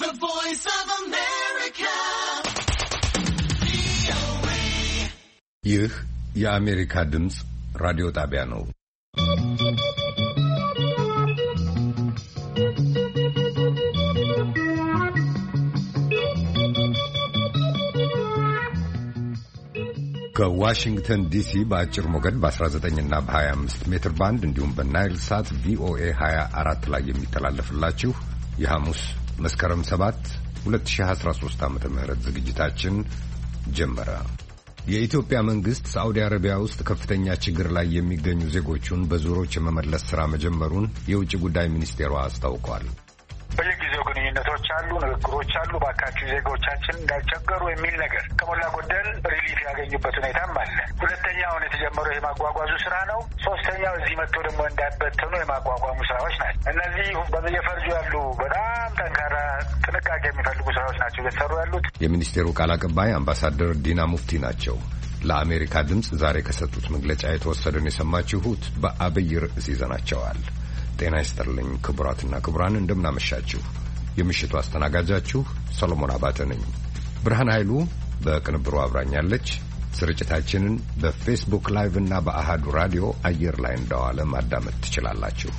The Voice of America. ይህ የአሜሪካ ድምጽ ራዲዮ ጣቢያ ነው። ከዋሽንግተን ዲሲ በአጭር ሞገድ በ19 እና በ25 ሜትር ባንድ እንዲሁም በናይል ሳት ቪኦኤ 24 ላይ የሚተላለፍላችሁ የሐሙስ መስከረም 7 2013 ዓ.ም ዝግጅታችን ጀመረ። የኢትዮጵያ መንግስት ሳዑዲ አረቢያ ውስጥ ከፍተኛ ችግር ላይ የሚገኙ ዜጎቹን በዙሮች የመመለስ ሥራ መጀመሩን የውጭ ጉዳይ ሚኒስቴሩ አስታውቋል። በየጊዜው ግንኙነቶች አሉ፣ ንግግሮች አሉ። ባካችሁ ዜጎቻችን እንዳይቸገሩ የሚል ነገር ከሞላ ጎደል ሪሊፍ ያገኙበት ሁኔታም አለ። ሁለተኛውን የተጀመረው የማጓጓዙ ስራ ነው። ሶስተኛው እዚህ መጥቶ ደግሞ እንዳይበተኑ የማቋቋሙ ስራዎች ናቸው። እነዚህ በየፈርጁ ያሉ በጣም ጠንካራ ጥንቃቄ የሚፈልጉ ስራዎች ናቸው እየተሰሩ ያሉት። የሚኒስቴሩ ቃል አቀባይ አምባሳደር ዲና ሙፍቲ ናቸው። ለአሜሪካ ድምፅ ዛሬ ከሰጡት መግለጫ የተወሰደን የሰማችሁት። በአብይ ርዕስ ይዘናቸዋል። ጤና ይስጥልኝ ክቡራትና ክቡራን፣ እንደምናመሻችሁ። የምሽቱ አስተናጋጃችሁ ሰሎሞን አባተ ነኝ። ብርሃን ኃይሉ በቅንብሩ አብራኛለች። ስርጭታችንን በፌስቡክ ላይቭ እና በአሃዱ ራዲዮ አየር ላይ እንደዋለ ማዳመጥ ትችላላችሁ።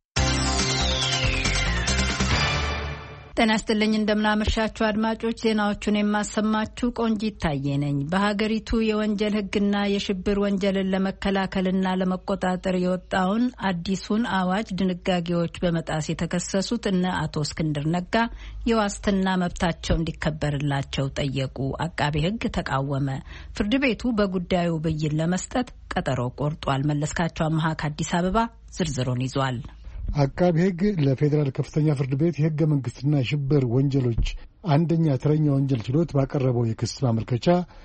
ጤና ይስጥልኝ እንደምናመሻችሁ አድማጮች፣ ዜናዎቹን የማሰማችሁ ቆንጂት ታዬ ነኝ። በሀገሪቱ የወንጀል ሕግና የሽብር ወንጀልን ለመከላከልና ለመቆጣጠር የወጣውን አዲሱን አዋጅ ድንጋጌዎች በመጣስ የተከሰሱት እነ አቶ እስክንድር ነጋ የዋስትና መብታቸው እንዲከበርላቸው ጠየቁ። አቃቤ ሕግ ተቃወመ። ፍርድ ቤቱ በጉዳዩ ብይን ለመስጠት ቀጠሮ ቆርጧል። መለስካቸው አመሃ ከአዲስ አበባ ዝርዝሩን ይዟል። አቃቤ ሕግ ለፌዴራል ከፍተኛ ፍርድ ቤት የሕገ መንግሥትና የሽብር ወንጀሎች አንደኛ ተረኛ ወንጀል ችሎት ባቀረበው የክስ ማመልከቻ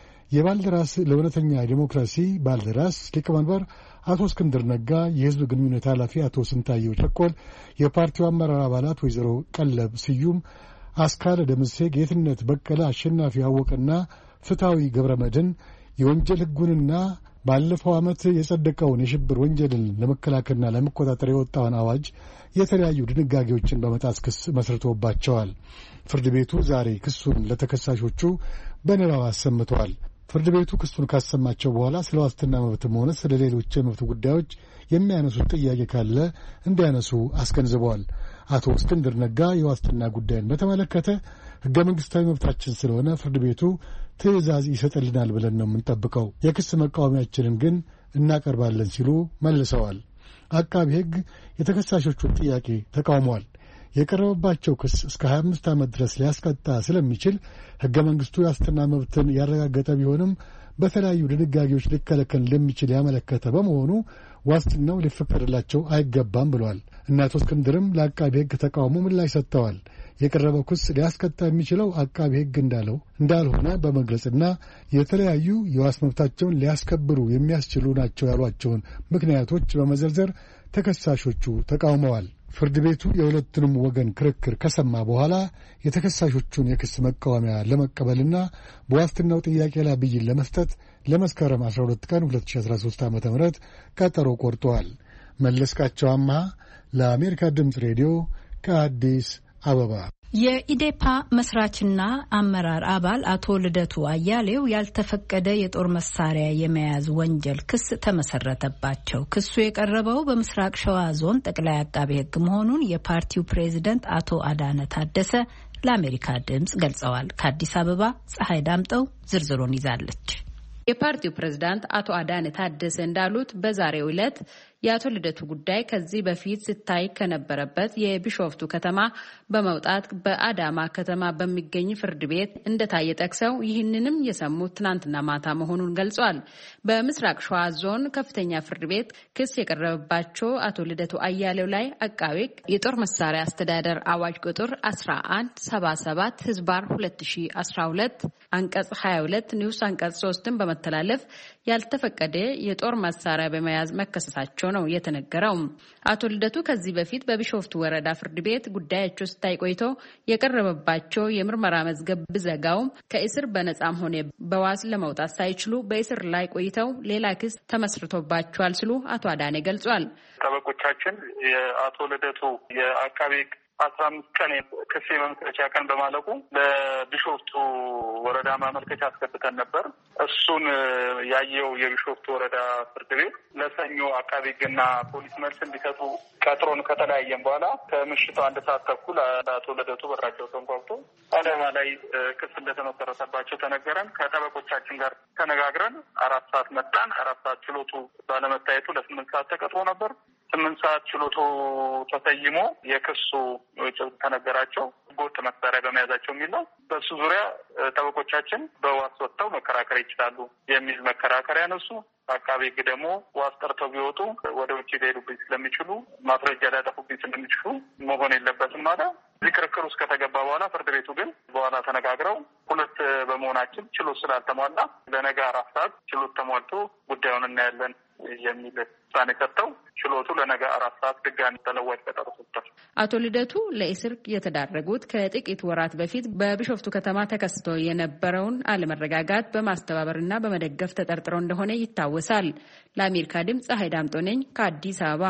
የባልደራስ ለእውነተኛ ዲሞክራሲ ባልደራስ ሊቀመንበር አቶ እስክንድር ነጋ፣ የሕዝብ ግንኙነት ኃላፊ አቶ ስንታየው ቸኮል፣ የፓርቲው አመራር አባላት ወይዘሮ ቀለብ ስዩም፣ አስካለ ደምሴ፣ ጌትነት በቀለ፣ አሸናፊ አወቀና ፍትሐዊ ገብረ መድኅን የወንጀል ሕጉንና ባለፈው ዓመት የጸደቀውን የሽብር ወንጀልን ለመከላከልና ለመቆጣጠር የወጣውን አዋጅ የተለያዩ ድንጋጌዎችን በመጣስ ክስ መስርቶባቸዋል። ፍርድ ቤቱ ዛሬ ክሱን ለተከሳሾቹ በንባብ አሰምተዋል። ፍርድ ቤቱ ክሱን ካሰማቸው በኋላ ስለ ዋስትና መብትም ሆነ ስለ ሌሎች የመብት ጉዳዮች የሚያነሱት ጥያቄ ካለ እንዲያነሱ አስገንዝበዋል። አቶ እስክንድር ነጋ የዋስትና ጉዳይን በተመለከተ ሕገ መንግሥታዊ መብታችን ስለሆነ ፍርድ ቤቱ ትዕዛዝ ይሰጥልናል ብለን ነው የምንጠብቀው፣ የክስ መቃወሚያችንን ግን እናቀርባለን ሲሉ መልሰዋል። አቃቢ ሕግ የተከሳሾቹን ጥያቄ ተቃውሟል። የቀረበባቸው ክስ እስከ 25 ዓመት ድረስ ሊያስቀጣ ስለሚችል ሕገ መንግሥቱ የዋስትና መብትን ያረጋገጠ ቢሆንም በተለያዩ ድንጋጌዎች ሊከለከል እንደሚችል ያመለከተ በመሆኑ ዋስትናው ሊፈቀድላቸው አይገባም ብሏል። እና አቶ እስክንድርም ለአቃቢ ሕግ ተቃውሞ ምላሽ ሰጥተዋል። የቀረበው ክስ ሊያስቀጣ የሚችለው አቃቢ ሕግ እንዳልሆነ በመግለጽና የተለያዩ የዋስ መብታቸውን ሊያስከብሩ የሚያስችሉ ናቸው ያሏቸውን ምክንያቶች በመዘርዘር ተከሳሾቹ ተቃውመዋል። ፍርድ ቤቱ የሁለቱንም ወገን ክርክር ከሰማ በኋላ የተከሳሾቹን የክስ መቃወሚያ ለመቀበልና በዋስትናው ጥያቄ ላይ ብይን ለመስጠት ለመስከረም 12 ቀን 2013 ዓ.ም ቀጠሮ ቆርጠዋል። መለስካቸው አመሃ ለአሜሪካ ድምፅ ሬዲዮ ከአዲስ አበባ። የኢዴፓ መስራችና አመራር አባል አቶ ልደቱ አያሌው ያልተፈቀደ የጦር መሳሪያ የመያዝ ወንጀል ክስ ተመሰረተባቸው። ክሱ የቀረበው በምስራቅ ሸዋ ዞን ጠቅላይ አቃቤ ሕግ መሆኑን የፓርቲው ፕሬዝደንት አቶ አዳነ ታደሰ ለአሜሪካ ድምፅ ገልጸዋል። ከአዲስ አበባ ፀሐይ ዳምጠው ዝርዝሩን ይዛለች። የፓርቲው ፕሬዝዳንት አቶ አዳነ ታደሰ እንዳሉት በዛሬው ዕለት የአቶ ልደቱ ጉዳይ ከዚህ በፊት ሲታይ ከነበረበት የቢሾፍቱ ከተማ በመውጣት በአዳማ ከተማ በሚገኝ ፍርድ ቤት እንደታየ ጠቅሰው ይህንንም የሰሙት ትናንትና ማታ መሆኑን ገልጿል። በምስራቅ ሸዋ ዞን ከፍተኛ ፍርድ ቤት ክስ የቀረበባቸው አቶ ልደቱ አያሌው ላይ አቃቤ የጦር መሳሪያ አስተዳደር አዋጅ ቁጥር 1177 ህዝባር 2012 አንቀጽ 22 ንዑስ አንቀጽ 3ን በመተላለፍ ያልተፈቀደ የጦር መሳሪያ በመያዝ መከሰሳቸው ነው የተነገረው። አቶ ልደቱ ከዚህ በፊት በቢሾፍቱ ወረዳ ፍርድ ቤት ጉዳያቸው ሲታይ ቆይቶ የቀረበባቸው የምርመራ መዝገብ ብዘጋውም ከእስር በነጻም ሆነ በዋስ ለመውጣት ሳይችሉ በእስር ላይ ቆይተው ሌላ ክስ ተመስርቶባቸዋል ሲሉ አቶ አዳኔ ገልጿል። ጠበቆቻችን የአቶ ልደቱ የአቃቤ 15 ቀን ክስ የመመስረቻ ቀን በማለቁ ለቢሾፍቱ ወረዳ ማመልከቻ አስገብተን ነበር። እሱን ያየው የቢሾፍቱ ወረዳ ፍርድ ቤት ለሰኞ አቃቤ ሕግና ፖሊስ መልስ እንዲሰጡ ቀጥሮን ከተለያየን በኋላ ከምሽቱ 1 ሰዓት ተኩል አቶ ልደቱ በራቸው ተንኳኩቶ አዳማ ላይ ክስ እንደተመሰረተባቸው ተነገረን። ከጠበቆቻችን ጋር ተነጋግረን 4 ሰዓት መጣን። 4 ሰዓት ችሎቱ ባለመታየቱ ለ8 ሰዓት ተቀጥሮ ነበር። 8 ሰዓት ችሎቱ ተሰይሞ የክሱ ጭብጥ ተነገራቸው። ህገወጥ መሳሪያ በመያዛቸው የሚል ነው። በሱ ዙሪያ ጠበቆቻችን በዋስ ወጥተው መከራከር ይችላሉ የሚል መከራከሪያ ነሱ። አቃቤ ሕግ ደግሞ ዋስ ጠርተው ቢወጡ ወደ ውጭ ሊሄዱብኝ ስለሚችሉ ማስረጃ ሊያጠፉብኝ ስለሚችሉ መሆን የለበትም ማለት። እዚህ ክርክር ውስጥ ከተገባ በኋላ ፍርድ ቤቱ ግን በኋላ ተነጋግረው 2 በመሆናችን ችሎት ስላልተሟላ ለነገ 4 ሰዓት ችሎት ተሟልቶ ጉዳዩን እናያለን የሚል ውሳኔ ሰጥተው ችሎቱ ለነገ 4 ሰዓት ድጋሚ ተለዋጭ ቀጠሮ ሰጥቷል። አቶ ልደቱ ለእስር የተዳረጉት ከጥቂት ወራት በፊት በቢሾፍቱ ከተማ ተከስቶ የነበረውን አለመረጋጋት በማስተባበርና በመደገፍ ተጠርጥረው እንደሆነ ይታወሳል። ለአሜሪካ ድምጽ ፀሐይ ዳምጦ ነኝ ከአዲስ አበባ።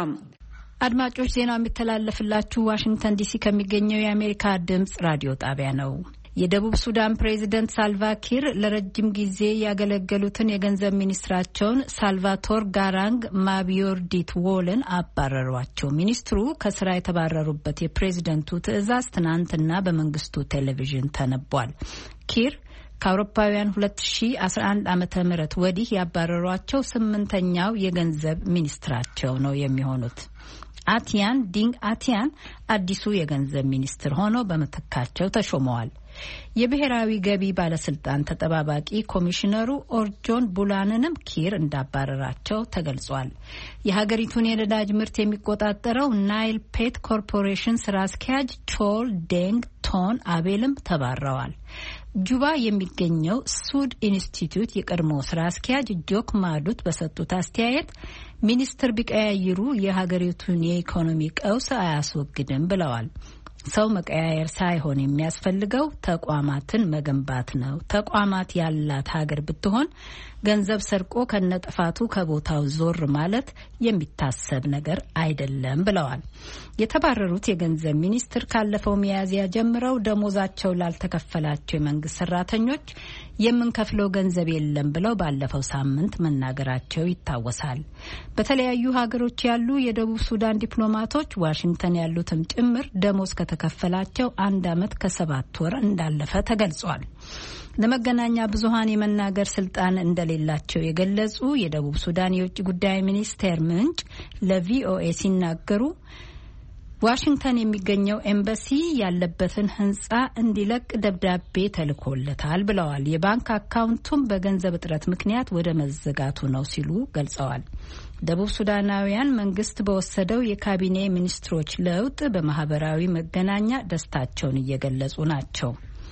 አድማጮች ዜናው የሚተላለፍላችሁ ዋሽንግተን ዲሲ ከሚገኘው የአሜሪካ ድምጽ ራዲዮ ጣቢያ ነው። የደቡብ ሱዳን ፕሬዝደንት ሳልቫኪር ለረጅም ጊዜ ያገለገሉትን የገንዘብ ሚኒስትራቸውን ሳልቫቶር ጋራንግ ማቢዮርዲት ዎልን አባረሯቸው። ሚኒስትሩ ከስራ የተባረሩበት የፕሬዝደንቱ ትዕዛዝ ትናንትና በመንግስቱ ቴሌቪዥን ተነቧል። ኪር ከአውሮፓውያን 2011 ዓመተ ምህረት ወዲህ ያባረሯቸው 8ኛው የገንዘብ ሚኒስትራቸው ነው የሚሆኑት። አቲያን ዲንግ አቲያን አዲሱ የገንዘብ ሚኒስትር ሆነው በምትካቸው ተሾመዋል። የብሔራዊ ገቢ ባለስልጣን ተጠባባቂ ኮሚሽነሩ ኦርጆን ቡላንንም ኪር እንዳባረራቸው ተገልጿል። የሀገሪቱን የነዳጅ ምርት የሚቆጣጠረው ናይል ፔት ኮርፖሬሽን ስራ አስኪያጅ ቾል ዴንግ ቶን አቤልም ተባረዋል። ጁባ የሚገኘው ሱድ ኢንስቲትዩት የቀድሞ ስራ አስኪያጅ ጆክ ማዱት በሰጡት አስተያየት ሚኒስትር ቢቀያይሩ የሀገሪቱን የኢኮኖሚ ቀውስ አያስወግድም ብለዋል። ሰው መቀያየር ሳይሆን የሚያስፈልገው ተቋማትን መገንባት ነው። ተቋማት ያላት ሀገር ብትሆን ገንዘብ ሰርቆ ከነጥፋቱ ከቦታው ዞር ማለት የሚታሰብ ነገር አይደለም ብለዋል። የተባረሩት የገንዘብ ሚኒስትር ካለፈው ሚያዝያ ጀምረው ደሞዛቸው ላልተከፈላቸው የመንግስት ሰራተኞች የምንከፍለው ገንዘብ የለም ብለው ባለፈው ሳምንት መናገራቸው ይታወሳል። በተለያዩ ሀገሮች ያሉ የደቡብ ሱዳን ዲፕሎማቶች ዋሽንግተን ያሉትም ጭምር ደሞዝ ከተከፈላቸው 1 ዓመት ከ7 ወር እንዳለፈ ተገልጿል። ለመገናኛ ብዙሃን የመናገር ስልጣን እንደሌላቸው የገለጹ የደቡብ ሱዳን የውጭ ጉዳይ ሚኒስቴር ምንጭ ለቪኦኤ ሲናገሩ ዋሽንግተን የሚገኘው ኤምባሲ ያለበትን ህንጻ እንዲለቅ ደብዳቤ ተልኮለታል ብለዋል። የባንክ አካውንቱም በገንዘብ እጥረት ምክንያት ወደ መዘጋቱ ነው ሲሉ ገልጸዋል። ደቡብ ሱዳናውያን መንግስት በወሰደው የካቢኔ ሚኒስትሮች ለውጥ በማህበራዊ መገናኛ ደስታቸውን እየገለጹ ናቸው።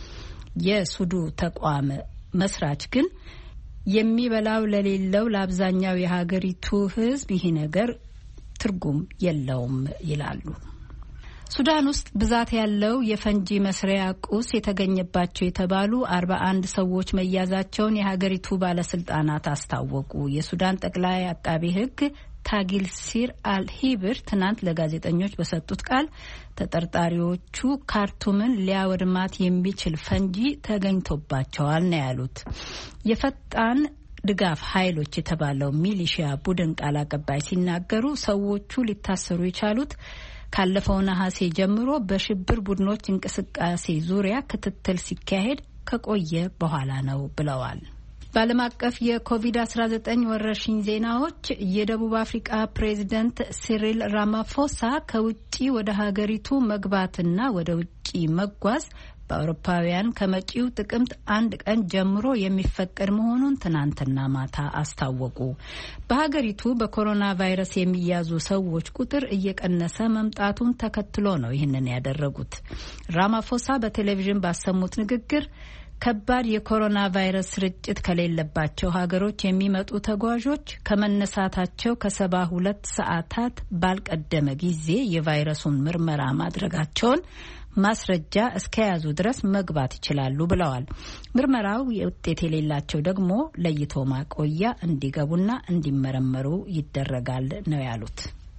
የሱዱ ተቋም መስራች ግን የሚበላው ለሌለው ለአብዛኛው የሀገሪቱ ህዝብ ይህ ነገር ትርጉም የለውም ይላሉ። ሱዳን ውስጥ ብዛት ያለው የፈንጂ መስሪያ ቁስ የተገኘባቸው የተባሉ 41 ሰዎች መያዛቸውን የሀገሪቱ ባለስልጣናት አስታወቁ። የሱዳን ጠቅላይ አቃቤ ሕግ ታጊል ሲር አልሂብር ትናንት ለጋዜጠኞች በሰጡት ቃል ተጠርጣሪዎቹ ካርቱምን ሊያወድማት የሚችል ፈንጂ ተገኝቶባቸዋል ነው ያሉት። የፈጣን ድጋፍ ኃይሎች የተባለው ሚሊሺያ ቡድን ቃል አቀባይ ሲናገሩ ሰዎቹ ሊታሰሩ የቻሉት ካለፈው ነሐሴ ጀምሮ በሽብር ቡድኖች እንቅስቃሴ ዙሪያ ክትትል ሲካሄድ ከቆየ በኋላ ነው ብለዋል። በዓለም አቀፍ የኮቪድ-19 ወረርሽኝ ዜናዎች የደቡብ አፍሪካ ፕሬዝደንት ሲሪል ራማፎሳ ከውጪ ወደ ሀገሪቱ መግባትና ወደ ውጪ መጓዝ በአውሮፓውያን ከመጪው ጥቅምት 1 ቀን ጀምሮ የሚፈቀድ መሆኑን ትናንትና ማታ አስታወቁ። በሀገሪቱ በኮሮና ቫይረስ የሚያዙ ሰዎች ቁጥር እየቀነሰ መምጣቱን ተከትሎ ነው ይህንን ያደረጉት። ራማፎሳ በቴሌቪዥን ባሰሙት ንግግር ከባድ የኮሮና ቫይረስ ስርጭት ከሌለባቸው ሀገሮች የሚመጡ ተጓዦች ከመነሳታቸው ከ72 ሰዓታት ባልቀደመ ጊዜ የቫይረሱን ምርመራ ማድረጋቸውን ማስረጃ እስከያዙ ድረስ መግባት ይችላሉ ብለዋል። ምርመራው የውጤት የሌላቸው ደግሞ ለይቶ ማቆያ እንዲገቡና እንዲመረመሩ ይደረጋል ነው ያሉት።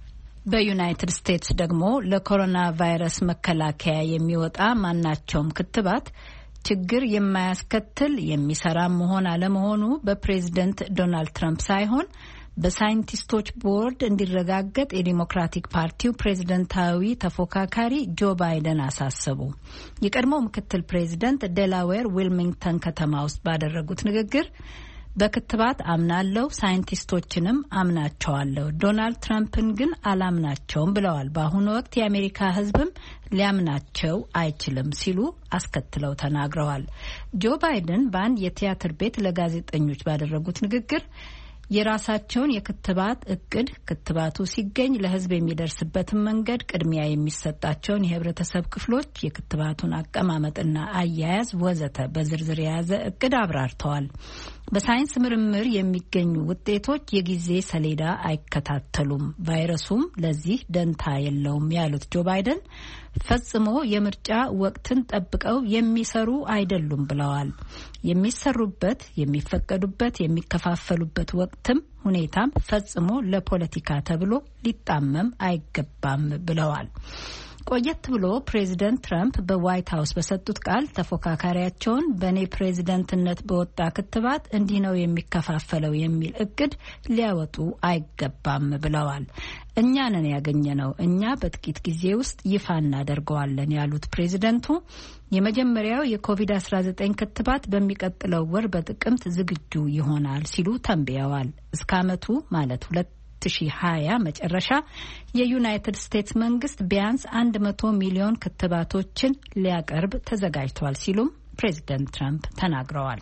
በዩናይትድ ስቴትስ ደግሞ ለኮሮና ቫይረስ መከላከያ የሚወጣ ማናቸውም ክትባት ችግር የማያስከትል የሚሰራ መሆን አለመሆኑ በፕሬዝደንት ዶናልድ ትራምፕ ሳይሆን በሳይንቲስቶች ቦርድ እንዲረጋገጥ የዲሞክራቲክ ፓርቲው ፕሬዝደንታዊ ተፎካካሪ ጆ ባይደን አሳሰቡ። የቀድሞው ምክትል ፕሬዝደንት ዴላዌር ዊልሚንግተን ከተማ ውስጥ ባደረጉት ንግግር በክትባት አምናለሁ፣ ሳይንቲስቶችንም አምናቸዋለሁ፣ ዶናልድ ትራምፕን ግን አላምናቸውም ብለዋል። በአሁኑ ወቅት የአሜሪካ ሕዝብም ሊያምናቸው አይችልም ሲሉ አስከትለው ተናግረዋል። ጆ ባይደን በአንድ የቲያትር ቤት ለጋዜጠኞች ባደረጉት ንግግር የራሳቸውን የክትባት እቅድ ክትባቱ ሲገኝ ለሕዝብ የሚደርስበትን መንገድ ቅድሚያ የሚሰጣቸውን የህብረተሰብ ክፍሎች የክትባቱን አቀማመጥና አያያዝ ወዘተ በዝርዝር የያዘ እቅድ አብራርተዋል። በሳይንስ ምርምር የሚገኙ ውጤቶች የጊዜ ሰሌዳ አይከታተሉም፣ ቫይረሱም ለዚህ ደንታ የለውም ያሉት ጆ ባይደን ፈጽሞ የምርጫ ወቅትን ጠብቀው የሚሰሩ አይደሉም ብለዋል። የሚሰሩበት፣ የሚፈቀዱበት፣ የሚከፋፈሉበት ወቅትም ሁኔታም ፈጽሞ ለፖለቲካ ተብሎ ሊጣመም አይገባም ብለዋል። ቆየት ብሎ ፕሬዚደንት ትራምፕ በዋይት ሀውስ በሰጡት ቃል ተፎካካሪያቸውን በእኔ ፕሬዚደንትነት በወጣ ክትባት እንዲህ ነው የሚከፋፈለው የሚል እቅድ ሊያወጡ አይገባም ብለዋል። እኛ ነን ያገኘነው፣ እኛ በጥቂት ጊዜ ውስጥ ይፋ እናደርገዋለን ያሉት ፕሬዚደንቱ የመጀመሪያው የኮቪድ-19 ክትባት በሚቀጥለው ወር በጥቅምት ዝግጁ ይሆናል ሲሉ ተንብየዋል። እስከ ዓመቱ ማለት 2020 መጨረሻ የዩናይትድ ስቴትስ መንግስት ቢያንስ 100 ሚሊዮን ክትባቶችን ሊያቀርብ ተዘጋጅቷል ሲሉም ፕሬዚደንት ትራምፕ ተናግረዋል።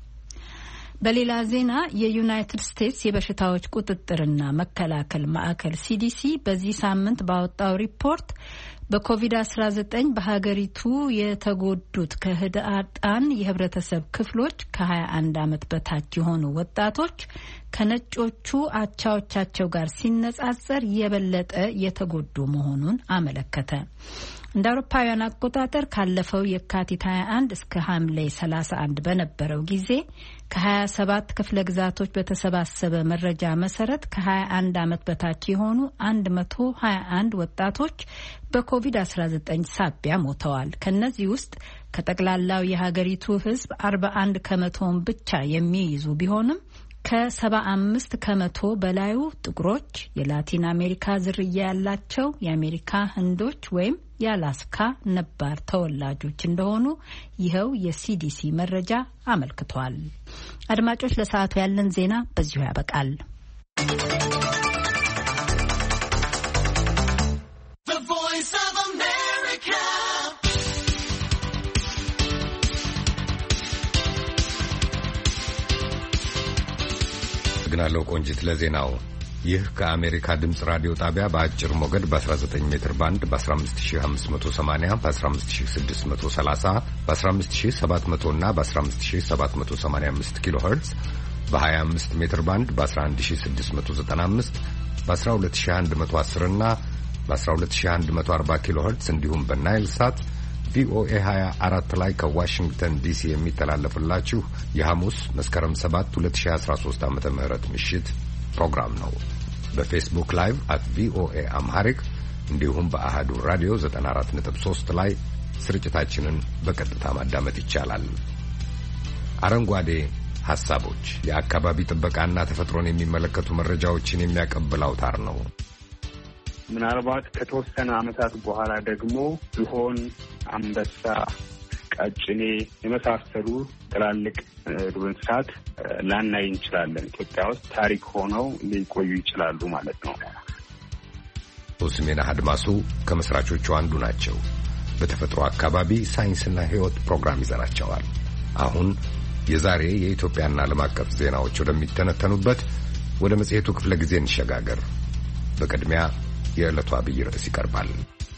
በሌላ ዜና የዩናይትድ ስቴትስ የበሽታዎች ቁጥጥርና መከላከል ማዕከል CDC በዚህ ሳምንት ባወጣው ሪፖርት በኮቪድ-19 በሀገሪቱ የተጎዱት ከህዳጣን የህብረተሰብ ክፍሎች ከ21 ዓመት በታች የሆኑ ወጣቶች ከነጮቹ አቻዎቻቸው ጋር ሲነጻጸር የበለጠ የተጎዱ መሆኑን አመለከተ። እንደ አውሮፓውያን አቆጣጠር ካለፈው የካቲት 21 እስከ ሐምሌ 31 በነበረው ጊዜ ከ27 ክፍለ ግዛቶች በተሰባሰበ መረጃ መሰረት ከ21 ዓመት በታች የሆኑ 121 ወጣቶች በኮቪድ-19 ሳቢያ ሞተዋል። ከነዚህ ውስጥ ከጠቅላላው የሀገሪቱ ሕዝብ 41 ከመቶውን ብቻ የሚይዙ ቢሆንም ከ75 ከመቶ በላዩ ጥቁሮች፣ የላቲን አሜሪካ ዝርያ ያላቸው የአሜሪካ ህንዶች ወይም የአላስካ ነባር ተወላጆች እንደሆኑ ይኸው የሲዲሲ መረጃ አመልክቷል። አድማጮች፣ ለሰዓቱ ያለን ዜና በዚሁ ያበቃል። ግናለው ቆንጂት ለዜናው። ይህ ከአሜሪካ ድምጽ ራዲዮ ጣቢያ በአጭር ሞገድ በ19 ሜትር ባንድ በ15580 በ15630 በ15700 እና በ15785 ኪሎ ሄርትዝ በ25 ሜትር ባንድ በ11695 በ12110 እና በ12140 ኪሎ ሄርትዝ እንዲሁም በናይል ሳት ቪኦኤ 24 ላይ ከዋሽንግተን ዲሲ የሚተላለፍላችሁ የሐሙስ መስከረም 7 2013 ዓ.ም ምሽት ፕሮግራም ነው። በፌስቡክ ላይቭ @ቪኦኤ አምሃሪክ እንዲሁም በአሃዱ ራዲዮ 94.3 ላይ ስርጭታችንን በቀጥታ ማዳመጥ ይቻላል። አረንጓዴ ሐሳቦች የአካባቢ ጥበቃና ተፈጥሮን የሚመለከቱ መረጃዎችን የሚያቀብል አውታር ነው። ምናልባት ከተወሰነ ዓመታት በኋላ ደግሞ ዝሆን፣ አንበሳ፣ ቀጭኔ የመሳሰሉ ትላልቅ ዱር እንስሳት ላናይ እንችላለን። ኢትዮጵያ ውስጥ ታሪክ ሆነው ሊቆዩ ይችላሉ ማለት ነው። ኡስሜና አድማሱ ከመስራቾቹ አንዱ ናቸው። በተፈጥሮ አካባቢ ሳይንስና ሕይወት ፕሮግራም ይዘራቸዋል። አሁን የዛሬ የኢትዮጵያና ዓለም አቀፍ ዜናዎች ወደሚተነተኑበት ወደ መጽሔቱ ክፍለ ጊዜ እንሸጋገር። በቅድሚያ የዕለቱ አብይ ርዕስ ይቀርባል።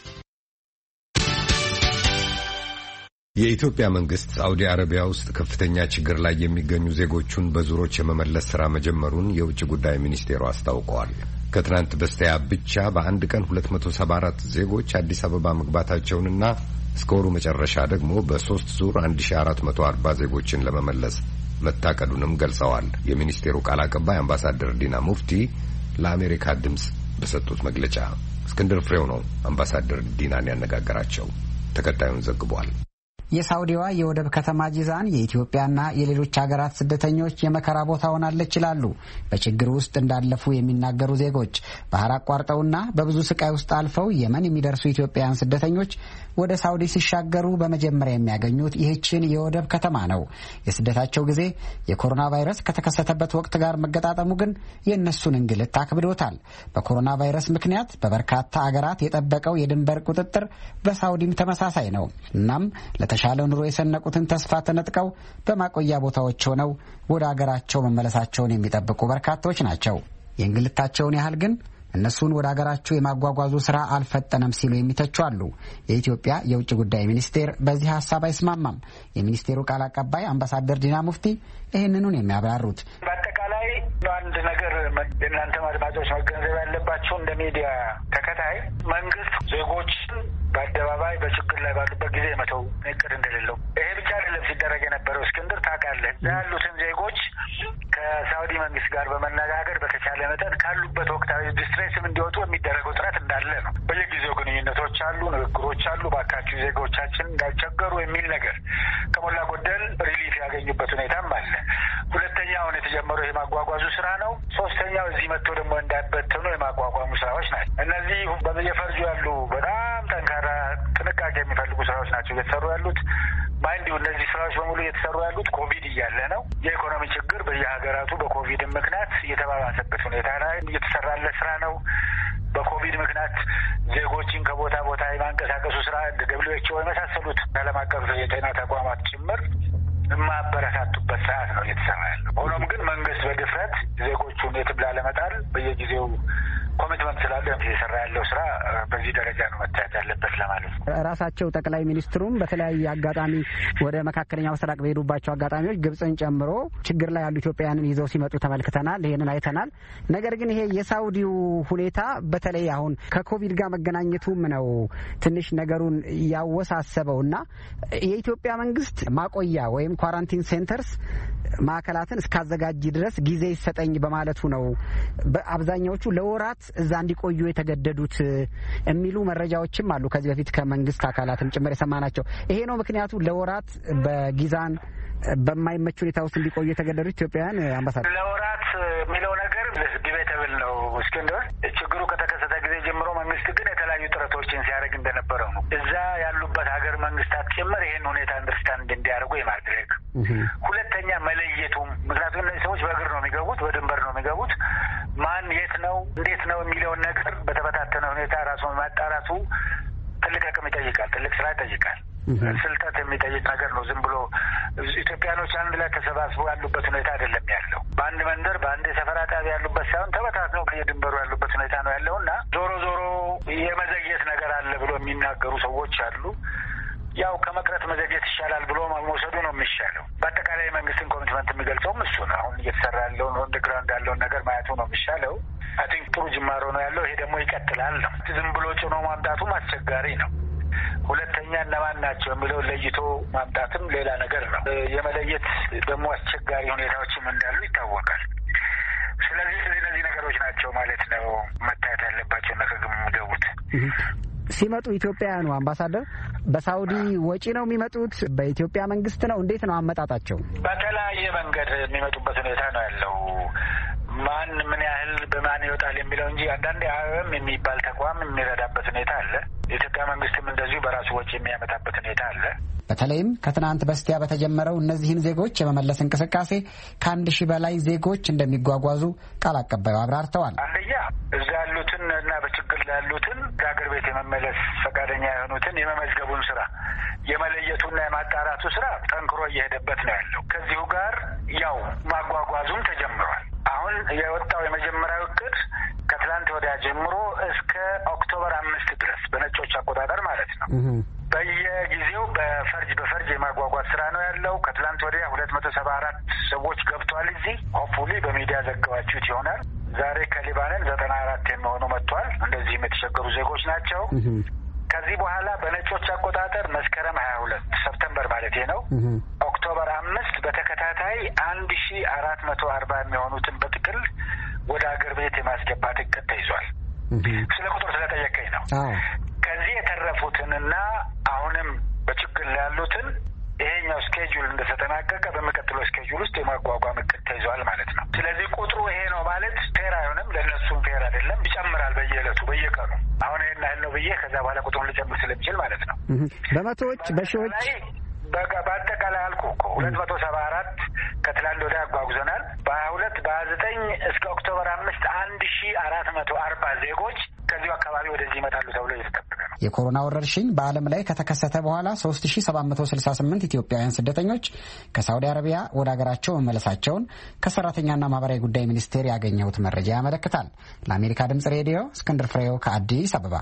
የኢትዮጵያ መንግስት ሳዑዲ አረቢያ ውስጥ ከፍተኛ ችግር ላይ የሚገኙ ዜጎቹን በዙሮች የመመለስ ሥራ መጀመሩን የውጭ ጉዳይ ሚኒስቴሩ አስታውቀዋል። ከትናንት በስቲያ ብቻ በአንድ ቀን 274 ዜጎች አዲስ አበባ መግባታቸውንና እስከ ወሩ መጨረሻ ደግሞ በ3 ዙር 1440 ዜጎችን ለመመለስ መታቀዱንም ገልጸዋል። የሚኒስቴሩ ቃል አቀባይ አምባሳደር ዲና ሙፍቲ ለአሜሪካ ድምፅ በሰጡት መግለጫ። እስክንድር ፍሬው ነው አምባሳደር ዲናን ያነጋገራቸው። ተከታዩን ዘግቧል። የሳውዲዋ የወደብ ከተማ ጂዛን የኢትዮጵያና የሌሎች ሀገራት ስደተኞች የመከራ ቦታ ሆናለች ይላሉ በችግር ውስጥ እንዳለፉ የሚናገሩ ዜጎች። ባህር አቋርጠውና በብዙ ስቃይ ውስጥ አልፈው የመን የሚደርሱ ኢትዮጵያውያን ስደተኞች ወደ ሳውዲ ሲሻገሩ በመጀመሪያ የሚያገኙት ይህችን የወደብ ከተማ ነው። የስደታቸው ጊዜ የኮሮና ቫይረስ ከተከሰተበት ወቅት ጋር መገጣጠሙ ግን የእነሱን እንግልት አክብዶታል። በኮሮና ቫይረስ ምክንያት በበርካታ አገራት የጠበቀው የድንበር ቁጥጥር በሳውዲም ተመሳሳይ ነው። እናም ለተሻለ ኑሮ የሰነቁትን ተስፋ ተነጥቀው በማቆያ ቦታዎች ሆነው ወደ አገራቸው መመለሳቸውን የሚጠብቁ በርካቶች ናቸው። የእንግልታቸውን ያህል ግን እነሱን ወደ አገራቸው የማጓጓዙ ስራ አልፈጠነም ሲሉ የሚተቹ አሉ። የኢትዮጵያ የውጭ ጉዳይ ሚኒስቴር በዚህ ሀሳብ አይስማማም። የሚኒስቴሩ ቃል አቀባይ አምባሳደር ዲና ሙፍቲ ይህንኑን የሚያብራሩት በአጠቃላይ አንድ ነገር የእናንተ አድማጮች መገንዘብ ያለባቸው እንደ ሚዲያ ተከታይ መንግስት ዜጎችን በአደባባይ በችግር ላይ ባሉበት ጊዜ መተው እቅድ እንደሌለው ይሄ ብቻ አይደለም ሲደረግ የነበረው። እስክንድር ታውቃለህ፣ ያሉትን ዜጎች ከሳውዲ መንግስት ጋር በመነጋገር በተቻለ መጠን ካሉበት ወቅታዊ ዲስትሬስም እንዲወጡ የሚደረገው ጥረት እንዳለ ነው። በየጊዜው ግንኙነቶች አሉ፣ ንግግሮች አሉ። ባካችሁ ዜጎቻችን እንዳይቸገሩ የሚል ነገር ከሞላ ጎደል ሪሊፍ ያገኙበት ሁኔታም አለ። ሁለተኛውን የተጀመረው የማጓጓዙ ስራ ነው። ሶስተኛው እዚህ መጥቶ ደግሞ እንዳይበተኑ የማቋቋሙ ስራዎች ናቸው። እነዚህ በየፈርጁ ያሉ በጣም ጠንካራ ጥንቃቄ የሚፈልጉ ስራዎች ናቸው እየተሰሩ ያሉት። ማንዲው እነዚህ ስራዎች በሙሉ እየተሰሩ ያሉት ኮቪድ እያለ ነው። የኢኮኖሚ ችግር በየሀገራቱ በኮቪድ ምክንያት እየተባባሰበት ሁኔታ ላይ እየተሰራለ ስራ ነው። በኮቪድ ምክንያት ዜጎችን ከቦታ ቦታ የማንቀሳቀሱ ስራ እንደ WHO የመሳሰሉት ዓለም አቀፍ የጤና ተቋማት ጭምር የማበረታቱበት ሰዓት ነው እየተሰራ ያለው። ሆኖም ግን መንግስት በድፍረት ዜጎቹን የትም ላለመጣል በየጊዜው ኮሚትመንት ስላለ እየሰራ ያለው ስራ በዚህ ደረጃ ነው መታየት ያለበት ለማለት ነው። ራሳቸው ጠቅላይ ሚኒስትሩም በተለያየ አጋጣሚ ወደ መካከለኛው ምስራቅ በሄዱባቸው አጋጣሚዎች ግብጽን ጨምሮ ችግር ላይ ያሉ ኢትዮጵያውያንን ይዘው ሲመጡ ተመልክተናል። ይሄንን አይተናል። ነገር ግን ይሄ የሳውዲው ሁኔታ በተለይ አሁን ከኮቪድ ጋር መገናኘቱም ነው ትንሽ ነገሩን ያወሳሰበውና የኢትዮጵያ መንግስት ማቆያ ወይም ኳራንቲን ሴንተርስ ማዕከላትን እስካዘጋጅ ድረስ ጊዜ ይሰጠኝ በማለቱ ነው በአብዛኛዎቹ ለወራት እዛ እንዲቆዩ የተገደዱት የሚሉ መረጃዎችም አሉ። ከዚህ በፊት ከመንግስት አካላትም ጭምር የሰማናቸው ይሄ ነው ምክንያቱ። ለወራት በጊዛን በማይመች ሁኔታ ውስጥ እንዲቆዩ የተገደዱት ኢትዮጵያውያን አምባሳደር ለወራት የሚለው ነገር ዲቤተብል ነው። እስክንድር ችግሩ ከተከሰተ ጊዜ ጀምሮ መንግስት ግን የተለያዩ ጥረቶችን ሲያደርግ እንደነበረው ነው። እዛ ያሉበት ሀገር መንግስታት ጭምር ይህን ሁኔታ አንደርስታንድ እንዲያደርጉ የማድረግ ሁለተኛ መለየቱም፣ ምክንያቱም እነዚህ ሰዎች በእግር ነው የሚገቡት፣ በድንበር ነው የሚገቡት። ማን የት ነው እንዴት ነው የሚለውን ነገር በተበታተነ ሁኔታ ራሱን ማጣራቱ ትልቅ አቅም ይጠይቃል፣ ትልቅ ስራ ይጠይቃል። ስልጠት የሚጠይቅ ነገር ነው። ዝም ብሎ ኢትዮጵያኖች አንድ ላይ ተሰባስበው ያሉበት ሁኔታ አይደለም ያለው። በአንድ መንደር በአንድ የሰፈራ ጣቢያ ያሉበት ሳይሆን ተበታትነው በየድንበሩ ያሉበት ሁኔታ ነው ያለው እና ዞሮ ዞሮ የመዘግየት ነገር አለ ብሎ የሚናገሩ ሰዎች አሉ። ያው ከመቅረት መዘግየት ይሻላል ብሎ መውሰዱ ነው የሚሻለው። በአጠቃላይ መንግስትን ኮሚትመንት የሚገልጸውም እሱ ነው። አሁን እየተሰራ ያለውን ኦንደግራውንድ ያለውን ነገር ማየቱ ነው የሚሻለው። አይ ቲንክ ጥሩ ጅማሮ ነው ያለው። ይሄ ደግሞ ይቀጥላል ነው። ዝም ብሎ ጭኖ ማምጣቱም አስቸጋሪ ነው። ሁለተኛ እነማን ናቸው የሚለውን ለይቶ ማምጣትም ሌላ ነገር ነው። የመለየት ደግሞ አስቸጋሪ ሁኔታዎችም እንዳሉ ይታወቃል። ስለዚህ እነዚህ ነገሮች ናቸው ማለት ነው መታየት ያለባቸው እና ከግብ የሚገቡት። ሲመጡ ኢትዮጵያውያኑ አምባሳደር በሳውዲ ወጪ ነው የሚመጡት? በኢትዮጵያ መንግስት ነው? እንዴት ነው አመጣጣቸው? በተለያየ መንገድ የሚመጡበት ሁኔታ ነው ያለው። ማን ምን ያህል በማን ይወጣል የሚለው እንጂ አንዳንዴ አም የሚባል ተቋም የሚረዳበት ሁኔታ አለ። የኢትዮጵያ መንግስትም እንደዚሁ በራሱ ወጪ የሚያመጣበት ሁኔታ አለ። በተለይም ከትናንት በስቲያ በተጀመረው እነዚህን ዜጎች የመመለስ እንቅስቃሴ ከ1000 በላይ ዜጎች እንደሚጓጓዙ ቃል አቀባዩ አብራርተዋል። አንደኛ እዛ ያሉትን እና በችግር ላይ ያሉትን ከሀገር ቤት የመመለስ ፈቃደኛ የሆኑትን የመመዝገቡን ስራ የመለየቱና የማጣራቱ ስራ ጠንክሮ እየሄደበት ነው ያለው። ከዚሁ ጋር ያው ማጓጓዙም ተጀምሯል። አሁን የወጣው የመጀመሪያው እቅድ ከትላንት ወዲያ ጀምሮ እስከ ኦክቶበር 5 ድረስ በነጮች አቆጣጠር ማለት ነው በየጊዜው በፈርጅ የማጓጓዝ ስራ ነው ያለው። ከትላንት ወዲያ 274 ሰዎች ገብቷል። እዚህ ሆፕፉሊ በሚዲያ ዘግባችሁት ይሆናል። ዛሬ ከሊባኖን 94 የሚሆኑ መጥቷል። እንደዚህም የተቸገሩ ዜጎች ናቸው። ከዚህ በኋላ በነጮች አቆጣጠር መስከረም 22 ሰፕተምበር ማለት ነው ኦክቶበር 5 በተከታታይ 1440 የሚሆኑትን በጥቅል ወደ አገር ቤት የማስገባት እቅድ ተይዟል። ስለ ቁጥር ስለጠየቀኝ ነው። ከዚህ የተረፉትንና አሁንም በችግር ላይ ያሉትን ይሄኛው ስኬጁል እንደተጠናቀቀ በመቀጠለው ስኬጁል ውስጥ የማጓጓም እቅድ ተይዟል ማለት ነው። ስለዚህ ቁጥሩ ይሄ ነው ማለት ፌር አይሆንም፣ ለእነሱም ፌር አይደለም። ይጨምራል በየዕለቱ በየቀኑ። አሁን ይሄን ያህል ነው ብዬ ከዛ በኋላ ቁጥሩን ሊጨምር ስለሚችል ማለት ነው። በመቶዎች በሺዎች በአጠቃላይ አልኩ እኮ 274 ከትላንት ወዲያ አጓጉዘናል። በ22 በ29 እስከ ኦክቶበር 5 1440 ዜጎች ከዚሁ አካባቢ ወደዚህ ይመጣሉ ተብሎ እየተጠበቀ ነው። የኮሮና ወረርሽኝ በዓለም ላይ ከተከሰተ በኋላ 3768 ኢትዮጵያውያን ስደተኞች ከሳውዲ አረቢያ ወደ አገራቸው መመለሳቸውን ከሰራተኛና ማህበራዊ ጉዳይ ሚኒስቴር ያገኘሁት መረጃ ያመለክታል። ለአሜሪካ ድምጽ ሬዲዮ እስክንድር ፍሬው ከአዲስ አበባ።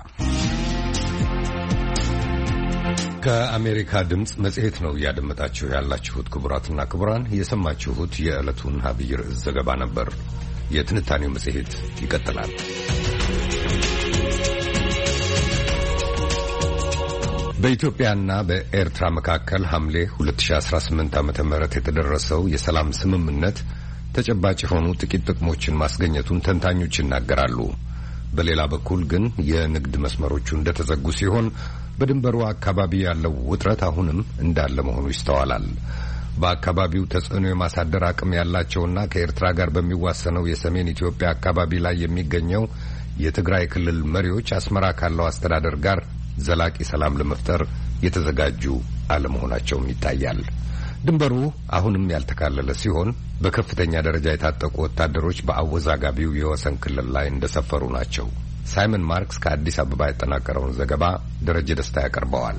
ከአሜሪካ ድምፅ መጽሔት ነው እያደመጣችሁ ያላችሁት። ክቡራትና ክቡራን፣ የሰማችሁት የዕለቱን አብይ ርዕስ ዘገባ ነበር። የትንታኔው መጽሔት ይቀጥላል። በኢትዮጵያና በኤርትራ መካከል ሐምሌ 2018 ዓ.ም የተደረሰው የሰላም ስምምነት ተጨባጭ የሆኑ ጥቂት ጥቅሞችን ማስገኘቱን ተንታኞች ይናገራሉ። በሌላ በኩል ግን የንግድ መስመሮቹ እንደተዘጉ ሲሆን በድንበሩ አካባቢ ያለው ውጥረት አሁንም እንዳለ መሆኑ ይስተዋላል። በአካባቢው ተጽዕኖ የማሳደር አቅም ያላቸውና ከኤርትራ ጋር በሚዋሰነው የሰሜን ኢትዮጵያ አካባቢ ላይ የሚገኘው የትግራይ ክልል መሪዎች አስመራ ካለው አስተዳደር ጋር ዘላቂ ሰላም ለመፍጠር የተዘጋጁ አለመሆናቸውም ይታያል። ድንበሩ አሁንም ያልተካለለ ሲሆን በከፍተኛ ደረጃ የታጠቁ ወታደሮች በአወዛጋቢው የወሰን ክልል ላይ እንደሰፈሩ ናቸው። ሳይመን ማርክስ ከአዲስ አበባ ያጠናቀረውን ዘገባ ደረጀ ደስታ ያቀርበዋል።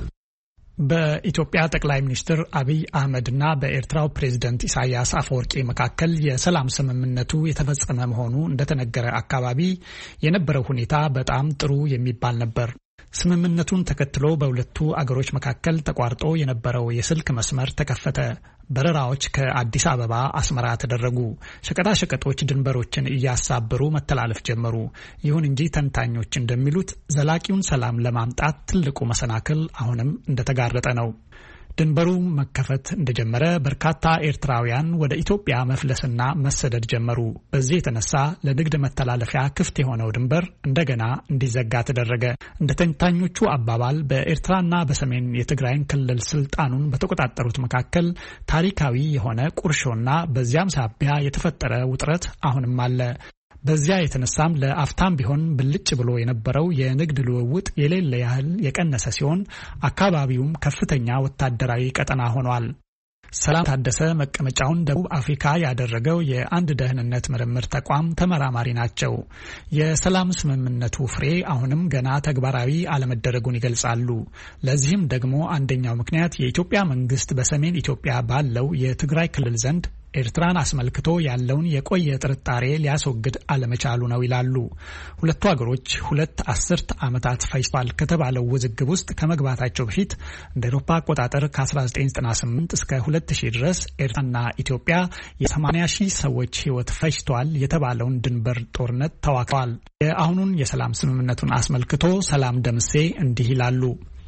በኢትዮጵያ ጠቅላይ ሚኒስትር አብይ አህመድና በኤርትራው ፕሬዝደንት ኢሳያስ አፈወርቂ መካከል የሰላም ስምምነቱ የተፈጸመ መሆኑ እንደተነገረ አካባቢ የነበረው ሁኔታ በጣም ጥሩ የሚባል ነበር። ስምምነቱን ተከትሎ በሁለቱ አገሮች መካከል ተቋርጦ የነበረው የስልክ መስመር ተከፈተ። በረራዎች ከአዲስ አበባ አስመራ ተደረጉ። ሸቀጣሸቀጦች ድንበሮችን እያሳበሩ መተላለፍ ጀመሩ። ይሁን እንጂ ተንታኞች እንደሚሉት ዘላቂውን ሰላም ለማምጣት ትልቁ መሰናክል አሁንም እንደተጋረጠ ነው። ድንበሩ መከፈት እንደጀመረ በርካታ ኤርትራውያን ወደ ኢትዮጵያ መፍለስና መሰደድ ጀመሩ። በዚህ የተነሳ ለንግድ መተላለፊያ ክፍት የሆነው ድንበር እንደገና እንዲዘጋ ተደረገ። እንደ ተንታኞቹ አባባል በኤርትራና በሰሜን የትግራይን ክልል ስልጣኑን በተቆጣጠሩት መካከል ታሪካዊ የሆነ ቁርሾና በዚያም ሳቢያ የተፈጠረ ውጥረት አሁንም አለ። በዚያ የተነሳም ለአፍታም ቢሆን ብልጭ ብሎ የነበረው የንግድ ልውውጥ የሌለ ያህል የቀነሰ ሲሆን አካባቢውም ከፍተኛ ወታደራዊ ቀጠና ሆኗል። ሰላም ታደሰ መቀመጫውን ደቡብ አፍሪካ ያደረገው የአንድ ደህንነት ምርምር ተቋም ተመራማሪ ናቸው። የሰላም ስምምነቱ ፍሬ አሁንም ገና ተግባራዊ አለመደረጉን ይገልጻሉ። ለዚህም ደግሞ አንደኛው ምክንያት የኢትዮጵያ መንግስት በሰሜን ኢትዮጵያ ባለው የትግራይ ክልል ዘንድ ኤርትራን አስመልክቶ ያለውን የቆየ ጥርጣሬ ሊያስወግድ አለመቻሉ ነው ይላሉ። ሁለቱ ሀገሮች 2 አስርት ዓመታት ፈጅቷል ከተባለው ውዝግብ ውስጥ ከመግባታቸው በፊት እንደ አውሮፓ አቆጣጠር ከ1998 እስከ 2000 ድረስ ኤርትራና ኢትዮጵያ የ80,000 ሰዎች ሕይወት ፈጅቷል የተባለውን ድንበር ጦርነት ተዋግተዋል። የአሁኑን የሰላም ስምምነቱን አስመልክቶ ሰላም ደምሴ እንዲህ ይላሉ።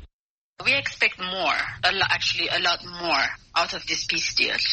We expect more, actually a lot more out of this peace deal.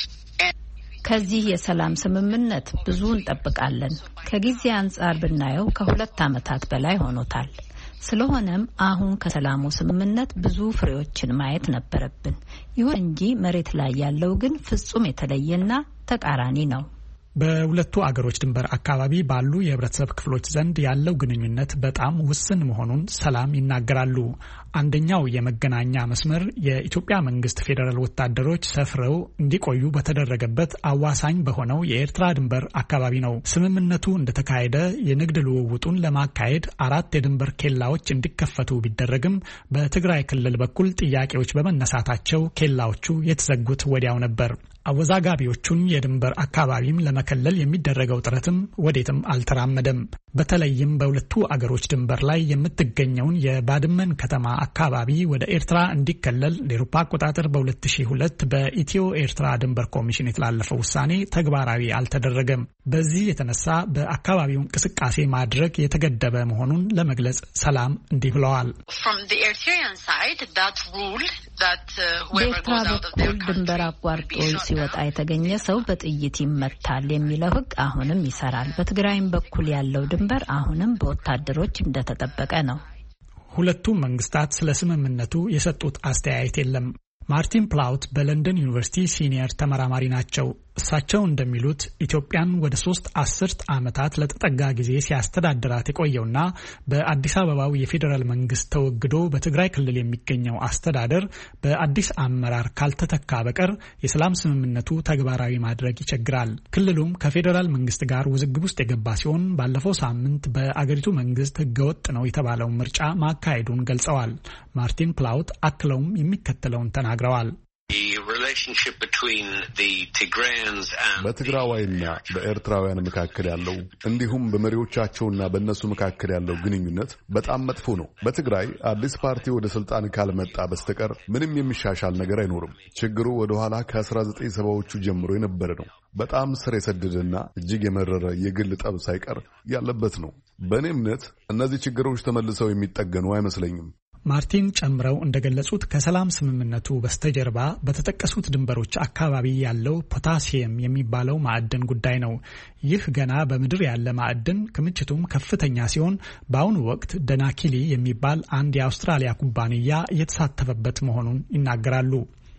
ከዚህ የሰላም ስምምነት ብዙ እንጠብቃለን። ከጊዜ አንጻር ብናየው ከ2 ዓመታት በላይ ሆኖታል። ስለሆነም አሁን ከሰላሙ ስምምነት ብዙ ፍሬዎችን ማየት ነበረብን። ይሁን እንጂ መሬት ላይ ያለው ግን ፍጹም የተለየና ተቃራኒ ነው። በሁለቱ አገሮች ድንበር አካባቢ ባሉ የህብረተሰብ ክፍሎች ዘንድ ያለው ግንኙነት በጣም ውስን መሆኑን ሰላም ይናገራሉ። አንደኛው የመገናኛ መስመር የኢትዮጵያ መንግስት ፌዴራል ወታደሮች ሰፍረው እንዲቆዩ በተደረገበት አዋሳኝ በሆነው የኤርትራ ድንበር አካባቢ ነው። ስምምነቱ እንደተካሄደ የንግድ ልውውጡን ለማካሄድ 4 የድንበር ኬላዎች እንዲከፈቱ ቢደረግም በትግራይ ክልል በኩል ጥያቄዎች በመነሳታቸው ኬላዎቹ የተዘጉት ወዲያው ነበር። አወዛጋቢዎቹን የድንበር አካባቢም ለመከለል የሚደረገው ጥረትም ወዴትም አልተራመደም። በተለይም በሁለቱ አገሮች ድንበር ላይ የምትገኘውን የባድመን ከተማ አካባቢ ወደ ኤርትራ እንዲከለል ለአውሮፓ አቆጣጠር በ2002 በኢትዮ ኤርትራ ድንበር ኮሚሽን የተላለፈው ውሳኔ ተግባራዊ አልተደረገም። በዚህ የተነሳ በአካባቢው እንቅስቃሴ ማድረግ የተገደበ መሆኑን ለመግለጽ ሰላም እንዲህ ብለዋል። From the Eritrean side, that rule በኤርትራ በኩል ድንበር አቋርጦ ሲወጣ የተገኘ ሰው በጥይት ይመታል የሚለው ሕግ አሁንም ይሰራል። በትግራይም በኩል ያለው ድንበር አሁንም በወታደሮች እንደተጠበቀ ነው። ሁለቱም መንግስታት ስለ ስምምነቱ የሰጡት አስተያየት የለም። ማርቲን ፕላውት በለንደን ዩኒቨርሲቲ ሲኒየር ተመራማሪ ናቸው። እሳቸው እንደሚሉት ኢትዮጵያን ወደ 3 አስርት ዓመታት ለተጠጋ ጊዜ ሲያስተዳድራት የቆየውና በአዲስ አበባው የፌዴራል መንግስት ተወግዶ በትግራይ ክልል የሚገኘው አስተዳደር በአዲስ አመራር ካልተተካ በቀር የሰላም ስምምነቱ ተግባራዊ ማድረግ ይቸግራል። ክልሉም ከፌዴራል መንግስት ጋር ውዝግብ ውስጥ የገባ ሲሆን ባለፈው ሳምንት በአገሪቱ መንግስት ህገወጥ ነው የተባለውን ምርጫ ማካሄዱን ገልጸዋል። ማርቲን ፕላውት አክለውም የሚከተለውን ተናግረዋል። በትግራዋይና በኤርትራውያን መካከል ያለው እንዲሁም በመሪዎቻቸውና በእነሱ መካከል ያለው ግንኙነት በጣም መጥፎ ነው። በትግራይ አዲስ ፓርቲ ወደ ስልጣን ካልመጣ በስተቀር ምንም የሚሻሻል ነገር አይኖርም። ችግሩ ወደ ኋላ ከ1970ዎቹ ጀምሮ የነበረ ነው። በጣም ስር የሰደደና እጅግ የመረረ የግል ጠብ ሳይቀር ያለበት ነው። በእኔ እምነት እነዚህ ችግሮች ተመልሰው የሚጠገኑ አይመስለኝም። ማርቲን ጨምረው እንደገለጹት ከሰላም ስምምነቱ በስተጀርባ በተጠቀሱት ድንበሮች አካባቢ ያለው ፖታሲየም የሚባለው ማዕድን ጉዳይ ነው። ይህ ገና በምድር ያለ ማዕድን ክምችቱም ከፍተኛ ሲሆን በአሁኑ ወቅት ደናኪሊ የሚባል አንድ የአውስትራሊያ ኩባንያ እየተሳተፈበት መሆኑን ይናገራሉ።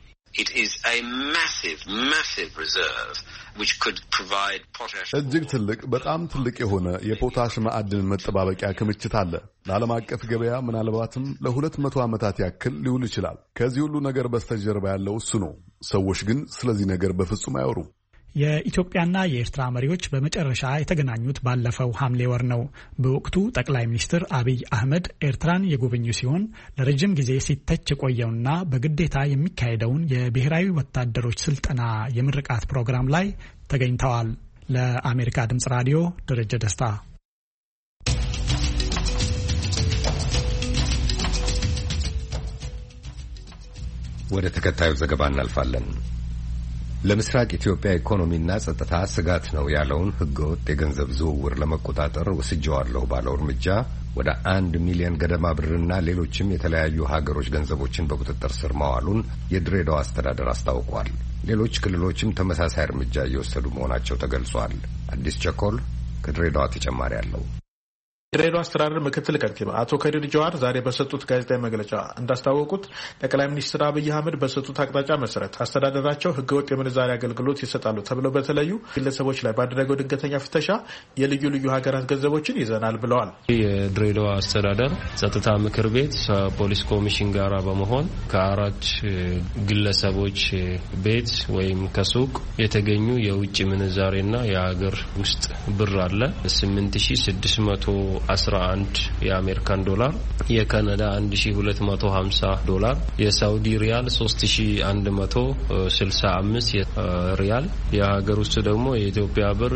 እጅግ ትልቅ በጣም ትልቅ የሆነ የፖታሽ ማዕድን መጠባበቂያ ክምችት አለ። ለዓለም አቀፍ ገበያ ምናልባትም ለ200 ዓመታት ያክል ሊውል ይችላል። ከዚህ ሁሉ ነገር በስተጀርባ ያለው እሱ ነው። ሰዎች ግን ስለዚህ ነገር በፍጹም አያወሩም። የኢትዮጵያና የኤርትራ መሪዎች በመጨረሻ የተገናኙት ባለፈው ሐምሌ ወር ነው። በወቅቱ ጠቅላይ ሚኒስትር አብይ አህመድ ኤርትራን የጎበኙ ሲሆን ለረጅም ጊዜ ሲተች የቆየውና በግዴታ የሚካሄደውን የብሔራዊ ወታደሮች ስልጠና የምርቃት ፕሮግራም ላይ ተገኝተዋል። ለአሜሪካ ድምጽ ራዲዮ ደረጀ ደስታ። ወደ ተከታዩ ዘገባ እናልፋለን። ለምስራቅ ኢትዮጵያ ኢኮኖሚና ጸጥታ ስጋት ነው ያለውን ህገወጥ የገንዘብ ዝውውር ለመቆጣጠር ወስጄዋለሁ ባለው እርምጃ ወደ 1 ሚሊዮን ገደማ ብርና ሌሎችም የተለያዩ ሀገሮች ገንዘቦችን በቁጥጥር ስር ማዋሉን የድሬዳዋ አስተዳደር አስታውቋል። ሌሎች ክልሎችም ተመሳሳይ እርምጃ እየወሰዱ መሆናቸው ተገልጿል። አዲስ ቸኮል ከድሬዳዋ ተጨማሪ አለው። የድሬዳዋ አስተዳደር ምክትል ከንቲባ አቶ ከድር ጀዋር ዛሬ በሰጡት ጋዜጣዊ መግለጫ እንዳስታወቁት ጠቅላይ ሚኒስትር አብይ አህመድ በሰጡት አቅጣጫ መሰረት አስተዳደራቸው ህገወጥ የምንዛሪ አገልግሎት ይሰጣሉ ተብለው በተለዩ ግለሰቦች ላይ ባደረገው ድንገተኛ ፍተሻ የልዩ ልዩ ሀገራት ገንዘቦችን ይዘናል ብለዋል። የድሬዳዋ አስተዳደር ጸጥታ ምክር ቤት ከፖሊስ ኮሚሽን ጋር በመሆን ከ4 ግለሰቦች ቤት ወይም ከሱቅ የተገኙ የውጭ ምንዛሬና የሀገር ውስጥ ብር አለ 8611 የአሜሪካን ዶላር፣ የካናዳ 1250 ዶላር፣ የሳውዲ ሪያል 3165 ሪያል፣ የሀገር ውስጥ ደግሞ የኢትዮጵያ ብር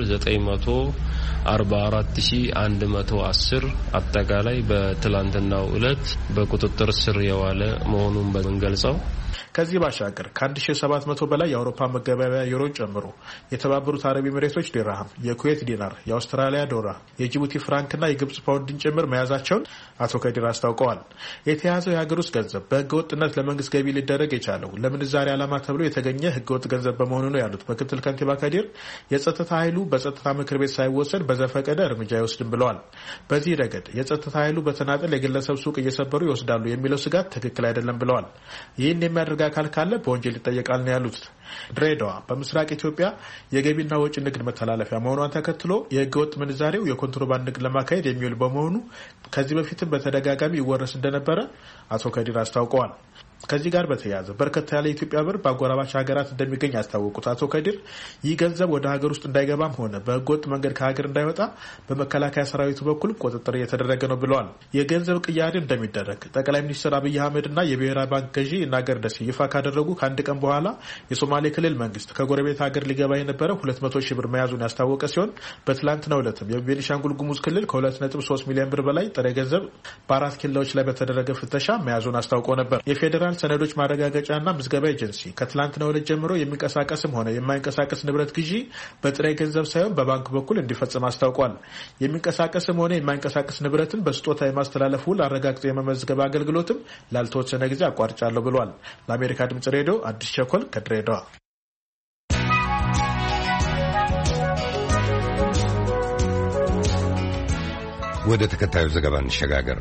944110 አጠቃላይ በትላንትናው ዕለት በቁጥጥር ስር የዋለ መሆኑን በመንገልጸው ከዚህ ባሻገር ከ1700 በላይ የአውሮፓ መገበያያ ዩሮን ጨምሮ የተባበሩት አረብ ኤሚሬቶች ዲርሃም፣ የኩዌት ዲናር፣ የአውስትራሊያ ዶላር፣ የጅቡቲ ፍራንክና የግብጽ ፓውንድን ጭምር መያዛቸውን አቶ ከዲር አስታውቀዋል። የተያዘው የሀገር ውስጥ ገንዘብ በህገወጥነት ለመንግስት ገቢ ሊደረግ የቻለው ለምንዛሬ ዓላማ ተብሎ የተገኘ ህገወጥ ገንዘብ በመሆኑ ነው ያሉት ምክትል ከንቲባ ከዲር የጸጥታ ኃይሉ በጸጥታ ምክር ቤት ሳይወሰድ በዘፈቀደ እርምጃ አይወስድም ብለዋል። በዚህ ረገድ የጸጥታ ኃይሉ በተናጠል የግለሰብ ሱቅ እየሰበሩ ይወስዳሉ የሚለው ስጋት ትክክል አይደለም ብለዋል። ይህን የሚያደርግ አካል ካለ በወንጀል ይጠየቃል ነው ያሉት። ድሬዳዋ በምስራቅ ኢትዮጵያ የገቢና ወጪ ንግድ መተላለፊያ መሆኗን ተከትሎ የህገወጥ ምንዛሬው የኮንትሮባንድ ንግድ ለማካሄድ የሚውል በመሆኑ ከዚህ በፊትም በተደጋጋሚ ይወረስ እንደነበረ አቶ ከዲር አስታውቀዋል። ከዚህ ጋር በተያያዘ በርከት ያለ የኢትዮጵያ ብር በአጎራባች ሀገራት እንደሚገኝ ያስታወቁት አቶ ከዲር ይህ ገንዘብ ወደ ሀገር ውስጥ እንዳይገባም ሆነ በህገወጥ መንገድ ከሀገር እንዳይወጣ በመከላከያ ሰራዊቱ በኩል ቁጥጥር እየተደረገ ነው ብለዋል። የገንዘብ ቅያሬ እንደሚደረግ ጠቅላይ ሚኒስትር አብይ አህመድና የብሔራዊ ባንክ ገዢ ይናገር ደሴ ይፋ ካደረጉ ከአንድ ቀን በኋላ የሶማሌ ክልል መንግስት ከጎረቤት ሀገር ሊገባ የነበረ 200 ሺህ ብር መያዙን ያስታወቀ ሲሆን በትላንትናው ዕለትም የቤኒሻንጉል ጉሙዝ ክልል ከ2.3 ሚሊዮን ብር በላይ ጥሬ ገንዘብ በ4 ኪሎዎች ላይ በተደረገ ፍተሻ መያዙን አስታውቆ ነበር። የፌዴራል ሰነዶች ማረጋገጫና ምዝገባ ኤጀንሲ ከትላንትናው ዕለት ጀምሮ የሚንቀሳቀስም ሆነ የማይንቀሳቀስ ንብረት ግዢ በጥሬ ገንዘብ ሳይሆን በባንክ በኩል እንዲፈጽም አስታውቋል። የሚንቀሳቀስም ሆነ የማይንቀሳቀስ ንብረትን በስጦታ የማስተላለፍ ውል አረጋግጦ የመመዝገብ አገልግሎትም ላልተወሰነ ጊዜ አቋርጫለሁ ብሏል። ለአሜሪካ ድምጽ ሬዲዮ አዲስ ቸኮል ከድሬዳዋ። ወደ ተከታዩ ዘገባ እንሸጋገር።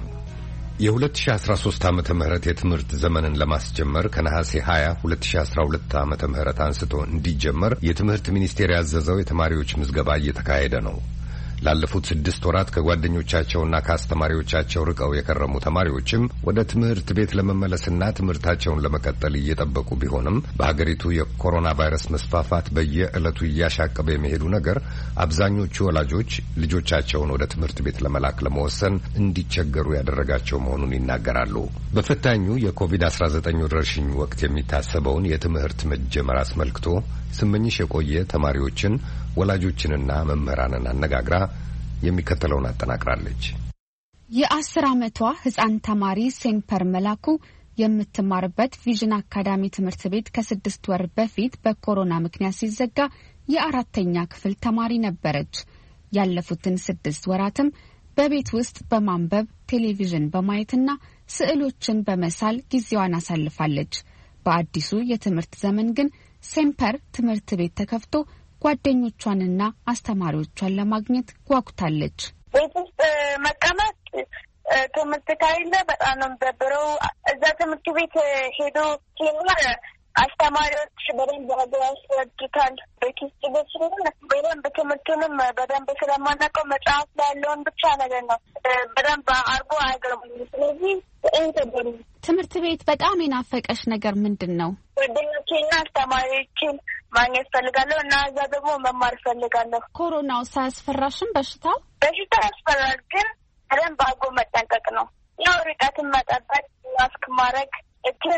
የ2013 ዓመተ ምህረት የትምህርት ዘመንን ለማስጀመር ከነሐሴ 20 2012 ዓመተ ምህረት አንስቶ እንዲጀመር የትምህርት ሚኒስቴር ያዘዘው የተማሪዎች ምዝገባ እየተካሄደ ነው። ላለፉት 6 ወራት ከጓደኞቻቸውና ከአስተማሪዎቻቸው ርቀው የከረሙ ተማሪዎችም ወደ ትምህርት ቤት ለመመለስና ትምህርታቸውን ለመቀጠል እየጠበቁ ቢሆንም በሀገሪቱ የኮሮና ቫይረስ መስፋፋት በየዕለቱ እያሻቀበ የመሄዱ ነገር አብዛኞቹ ወላጆች ልጆቻቸውን ወደ ትምህርት ቤት ለመላክ ለመወሰን እንዲቸገሩ ያደረጋቸው መሆኑን ይናገራሉ። በፈታኙ የኮቪድ-19 ወረርሽኝ ወቅት የሚታሰበውን የትምህርት መጀመር አስመልክቶ ስመኝሽ የቆየ ተማሪዎችን ወላጆችንና መምህራንን አነጋግራ የሚከተለውን አጠናቅራለች። የ10 ዓመቷ ህፃን ተማሪ ሴምፐር መላኩ የምትማርበት ቪዥን አካዳሚ ትምህርት ቤት ከ6 ወር በፊት በኮሮና ምክንያት ሲዘጋ የ4ኛ ክፍል ተማሪ ነበረች። ያለፉትን 6 ወራትም በቤት ውስጥ በማንበብ ቴሌቪዥን በማየትና ስዕሎችን በመሳል ጊዜዋን አሳልፋለች። በአዲሱ የትምህርት ዘመን ግን ሴምፐር ትምህርት ቤት ተከፍቶ ጓደኞቿንና አስተማሪዎቿን ለማግኘት ጓጉታለች። ቤት ውስጥ መቀመጥ ትምህርት ካይለ በጣም ነው የሚደብረው። እዛ ትምህርት ቤት ሄዶ ሲማር አስተማሪዎች በደንብ ያስረዱታል። ቤት ውስጥ በደንብ ትምህርቱንም በደንብ ስለማናውቀው መጽሐፍ ላይ ያለውን ብቻ ነገር ነው በደንብ አርጎ አይገርሙም። ስለዚህ ትምህርት ቤት በጣም የናፈቀሽ ነገር ምንድን ነው? ጓደኞቼና አስተማሪዎችን ማግኘት ፈልጋለሁ እና እዛ ደግሞ መማር ፈልጋለሁ። ኮሮናው ሳያስፈራሽም? በሽታው ያስፈራል፣ ግን በደንብ አርጎ መጠንቀቅ ነው። ያው ርቀትን መጠበቅ፣ ማስክ ማድረግ፣ እጅን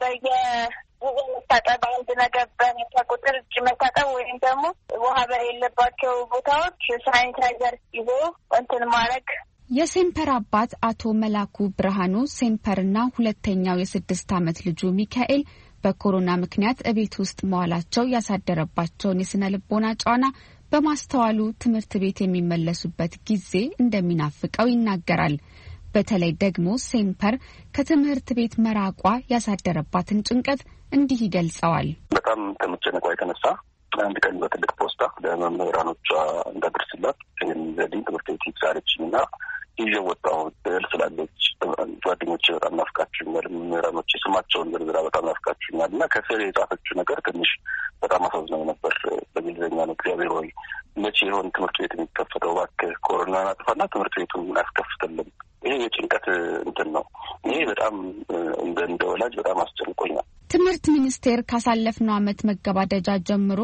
በየጊዜ መታጠብ፣ አንድ ነገር በነካ ቁጥር እጅ መታጠብ ወይም ደግሞ ውሃ በሌለባቸው ቦታዎች ሳኒታይዘር ይዞ እንትን ማድረግ። የሴምፐር አባት አቶ መላኩ ብርሃኑ ሴምፐርና ሁለተኛው የ6 ዓመት ልጁ ሚካኤል በኮሮና ምክንያት እቤት ውስጥ መዋላቸው ያሳደረባቸውን የስነ ልቦና ጫና በማስተዋሉ ትምህርት ቤት የሚመለሱበት ጊዜ እንደሚናፍቀው ይናገራል። በተለይ ደግሞ ሴምፐር ከትምህርት ቤት መራቋ ያሳደረባትን ጭንቀት እንዲህ ይገልጸዋል። በጣም ከመጨነቋ የተነሳ አንድ ቀን በትልቅ ፖስታ ለመምህራኖቿ እንዳደርስላት ይህን ዘዴ ትምህርት ቤት ይዛለችና ይዤ ወጣሁ። ስላለች ጓደኞቼ በጣም ናፍቃችሁኛል፣ መምህራኖቼ ስማቸውን ዝርዝራ በጣም ናፍቃችሁኛል እና ከስር የጻፈችው ነገር ትንሽ በጣም አሳዝነው ነበር። በእንግሊዝኛ ነው። እግዚአብሔር ሆይ መቼ ይሆን ትምህርት ቤት የሚከፈተው? እባክህ ኮሮናን አጥፋና ትምህርት ቤቱን አስከፍትልን። ይሄ የጭንቀት እንትን ነው። ይሄ በጣም እንደ ወላጅ በጣም አስጨንቆኛል። ትምህርት ሚኒስቴር ካሳለፍነው ዓመት መገባደጃ ጀምሮ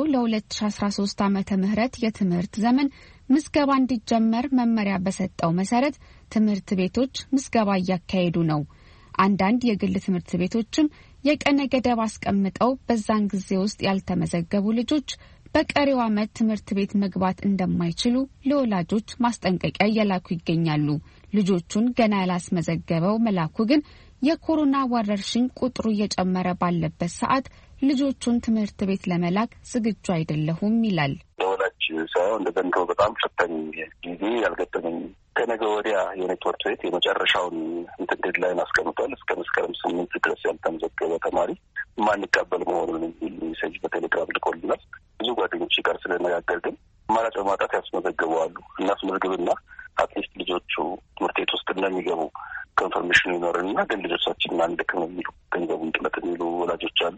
ለ2013 ዓመተ ምህረት የትምህርት ዘመን ምዝገባ እንዲጀመር መመሪያ በሰጠው መሰረት ትምህርት ቤቶች ምዝገባ እያካሄዱ ነው። አንዳንድ የግል ትምህርት ቤቶችም የቀነ ገደብ አስቀምጠው በዛን ጊዜ ውስጥ ያልተመዘገቡ ልጆች በቀሪው ዓመት ትምህርት ቤት መግባት እንደማይችሉ ለወላጆች ማስጠንቀቂያ እየላኩ ይገኛሉ። ልጆቹን ገና ያላስመዘገበው መላኩ ግን የኮሮና ወረርሽኝ ቁጥሩ እየጨመረ ባለበት ሰዓት ልጆቹን ትምህርት ቤት ለመላክ ዝግጁ አይደለሁም ይላል። ለወላጅ ሳይሆን እንደ ዘንድሮ በጣም ፈታኝ ጊዜ ያልገጠመኝ ከነገ ወዲያ የኔትወርክ ቤት የመጨረሻውን እንትን ዴድላይን አስቀምጧል። እስከ መስከረም 8 ድረስ ያልተመዘገበ ተማሪ ማንቀበል መሆኑን የሚል ሜሴጅ በቴሌግራም ልኮልናል። ብዙ ጓደኞች ጋር ስለነጋገር ግን አማራጭ በማጣት ያስመዘግበዋሉ። እናስመዝግብና አትሊስት ልጆቹ ትምህርት ቤት ውስጥ እንደሚገቡ ኮንፈርሜሽኑ ይኖርንና ግን ልጆቻችንን አንልክም የሚሉ ገንዘቡን ጥለት የሚሉ ወላጆች አሉ።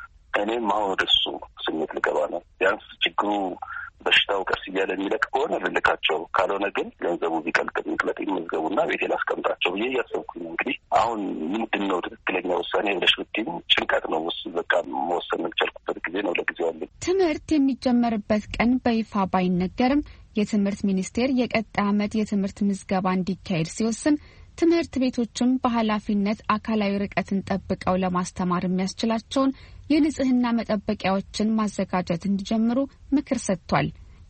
እኔም አሁን ወደሱ ስሜት ልገባ ነው። ቢያንስ ችግሩ በሽታው ቀስ እያለ የሚለቅ ከሆነ ልልካቸው፣ ካልሆነ ግን ገንዘቡ ቢቀልጥ የሚቅለጥ ይመዝገቡና ቤቴ ላስቀምጣቸው ብዬ እያሰብኩኝ ነው። እንግዲህ አሁን ምንድን ነው ትክክለኛ ውሳኔ ብለሽ ብትይኝ ጭንቀት ነው። በቃ መወሰን የቻልኩበት ጊዜ ነው ለጊዜው አለኝ። ትምህርት የሚጀመርበት ቀን በይፋ ባይነገርም የትምህርት ሚኒስቴር የቀጣይ ዓመት የትምህርት ምዝገባ እንዲካሄድ ሲወስን ትምህርት ቤቶችም በኃላፊነት አካላዊ ርቀትን ጠብቀው ለማስተማር የሚያስችላቸውን የንጽህና መጠበቂያዎችን ማዘጋጀት እንዲጀምሩ ምክር ሰጥቷል።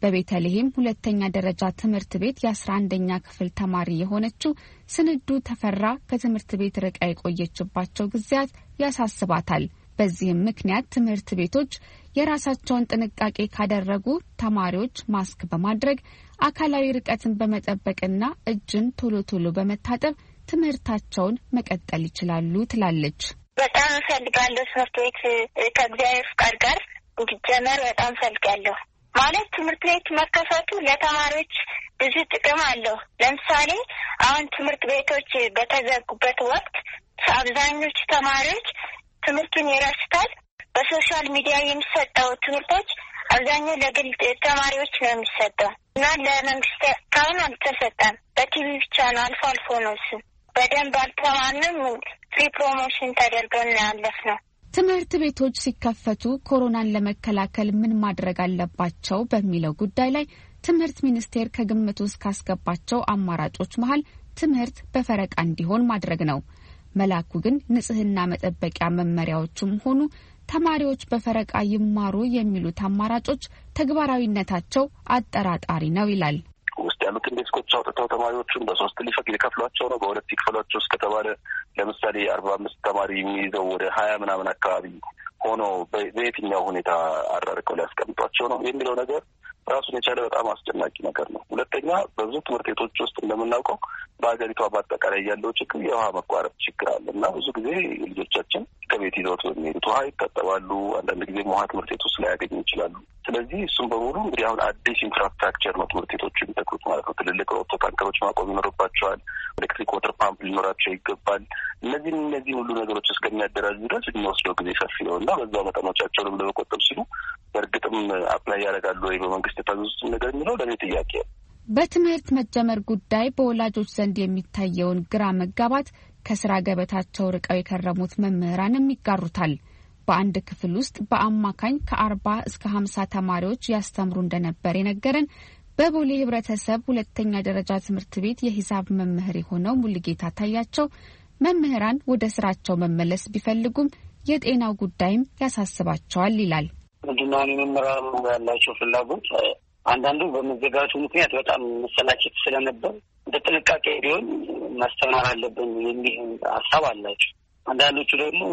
በቤተልሔም ሁለተኛ ደረጃ ትምህርት ቤት የ11ኛ ክፍል ተማሪ የሆነችው ስንዱ ተፈራ ከትምህርት ቤት ርቃ የቆየችባቸው ጊዜያት ያሳስባታል። በዚህም ምክንያት ትምህርት ቤቶች የራሳቸውን ጥንቃቄ ካደረጉ ተማሪዎች ማስክ በማድረግ አካላዊ ርቀትን በመጠበቅና እጅን ቶሎ ቶሎ በመታጠብ ትምህርታቸውን መቀጠል ይችላሉ ትላለች። በጣም ፈልጋለሁ ትምህርት ቤት ከእግዚአብሔር ፍቃድ ጋር እንዲጀመር በጣም ፈልጋለሁ። ማለት ትምህርት ቤት መከፈቱ ለተማሪዎች ብዙ ጥቅም አለው። ለምሳሌ አሁን ትምህርት ቤቶች በተዘጉበት ወቅት አብዛኞቹ ተማሪዎች ትምህርቱን ይረስታል። በሶሻል ሚዲያ የሚሰጠው ትምህርቶች አብዛኛው ለግል ተማሪዎች ነው የሚሰጠው እና ለመንግስት ካሁን አልተሰጠም። በቲቪ ብቻ ነው፣ አልፎ አልፎ ነው። እሱ በደንብ አልተማርንም። ፍሪ ፕሮሞሽን ተደርገው እናያለፍ ነው። ትምህርት ቤቶች ሲከፈቱ ኮሮናን ለመከላከል ምን ማድረግ አለባቸው በሚለው ጉዳይ ላይ ትምህርት ሚኒስቴር ከግምት ውስጥ ካስገባቸው አማራጮች መሀል ትምህርት በፈረቃ እንዲሆን ማድረግ ነው። መላኩ ግን ንጽህና መጠበቂያ መመሪያዎችም ሆኑ ተማሪዎች በፈረቃ ይማሩ የሚሉት አማራጮች ተግባራዊነታቸው አጠራጣሪ ነው ይላል። ውስጥ ያሉትን ዴስኮች አውጥተው ተማሪዎቹን በሶስት ሊከፍሏቸው ነው። በሁለት ይክፈሏቸው እስከተባለ ለምሳሌ 45 ተማሪ የሚይዘው ወደ 20 ምናምን አካባቢ ሆኖ በየትኛው ሁኔታ አራርቀው ሊያስቀምጧቸው ነው የሚለው ነገር ራሱን የቻለ በጣም አስጨናቂ ነገር ነው። ሁለተኛ በብዙ ትምህርት ቤቶች ውስጥ እንደምናውቀው በሀገሪቷ በአጠቃላይ ያለው ችግር የውሃ መቋረጥ ችግር አለ እና ብዙ ጊዜ ልጆቻችን ከቤት ይዘውት በሚሄዱት ውሃ ይታጠባሉ። አንዳንድ ጊዜ ውሃ ትምህርት ቤት ውስጥ ላያገኙ ይችላሉ። ስለዚህ እሱም በሙሉ እንግዲህ አሁን አዲስ ኢንፍራስትራክቸር ነው ትምህርት ቤቶቹ የሚተክሉት ማለት ነው። ትልልቅ ሮቶ ታንከሮች ማቆም ይኖርባቸዋል። ኤሌክትሪክ ወተር ፓምፕ ሊኖራቸው ይገባል። እነዚህ ሁሉ ነገሮች እስከሚያደራጁ ድረስ የሚወስደው ጊዜ ሰፊ ነው እና በዛው መጠኖቻቸውንም ለመቆጠብ ሲሉ በእርግጥም አፕላይ ያደርጋሉ ወይ በመንግስት የታዘዙትን ነገር የሚለው ለእኔ ጥያቄ ነው። በትምህርት መጀመር ጉዳይ በወላጆች ዘንድ የሚታየውን ግራ መጋባት ከስራ ገበታቸው ርቀው የከረሙት መምህራንም ይጋሩታል። በአንድ ክፍል ውስጥ በአማካኝ ከ40 እስከ 50 ተማሪዎች ያስተምሩ እንደነበር የነገረን በቦሌ ህብረተሰብ ሁለተኛ ደረጃ ትምህርት ቤት የሂሳብ መምህር የሆነው ሙሉጌታ ታያቸው መምህራን ወደ ስራቸው መመለስ ቢፈልጉም የጤናው ጉዳይም ያሳስባቸዋል ይላል። ምንድነው መምህራኑ ያላቸው ፍላጎት አንዳንዱ በመዘጋቱ ምክንያት በጣም መሰላቸት ስለነበር እንደ ጥንቃቄ ቢሆን ማስተማር አለብን የሚል ሀሳብ አላቸው። አንዳንዶቹ ደግሞ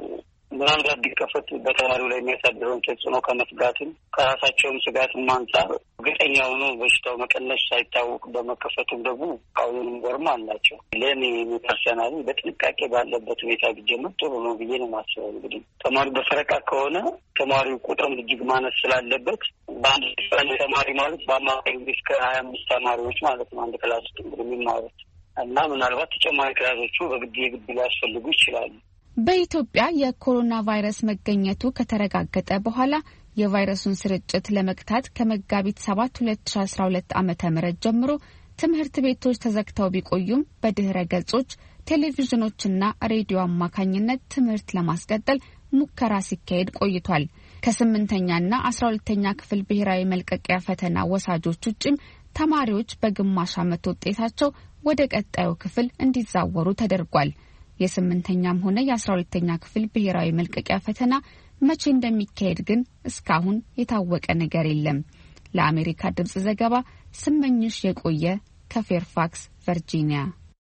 ምናልባት ቢከፈት በተማሪው ላይ የሚያሳድረውን ተጽዕኖ ከመስጋትም ከራሳቸውም ስጋትም አንጻር እርግጠኛ ሆኖ በሽታው መቀነስ ሳይታወቅ በመከፈቱም ደግሞ አሁንም ወርም አላቸው። ለእኔ ፐርሰናሊ በጥንቃቄ ባለበት ሁኔታ ቢጀምር ጥሩ ነው ብዬ ነው የማስበው። እንግዲህ ተማሪው በፈረቃ ከሆነ ተማሪው ቁጥርም እጅግ ማነስ ስላለበት በአንድ ተማሪ ማለት በአማካኝ እስከ 25 ተማሪዎች ማለት ነው አንድ ክላስ ውስጥ እንግዲህ የሚማሩት እና ምናልባት ተጨማሪ ክላሶቹ በግድ ሊያስፈልጉ ይችላሉ። በኢትዮጵያ የኮሮና ቫይረስ መገኘቱ ከተረጋገጠ በኋላ የቫይረሱን ስርጭት ለመግታት ከመጋቢት 7 2012 ዓ.ም ጀምሮ ትምህርት ቤቶች ተዘግተው ቢቆዩም በድህረ ገጾች፣ ቴሌቪዥኖችና ሬዲዮ አማካኝነት ትምህርት ለማስቀጠል ሙከራ ሲካሄድ ቆይቷል። ከ8ኛና 12ኛ ክፍል ብሔራዊ መልቀቂያ ፈተና ወሳጆች ውጭም ተማሪዎች በግማሽ ዓመት ውጤታቸው ወደ ቀጣዩ ክፍል እንዲዛወሩ ተደርጓል። የ8ኛም ሆነ የ12ኛ ክፍል ብሔራዊ መልቀቂያ ፈተና መቼ እንደሚካሄድ ግን እስካሁን የታወቀ ነገር የለም። ለአሜሪካ ድምጽ ዘገባ ስመኝሽ የቆየ ከፌርፋክስ ቨርጂኒያ።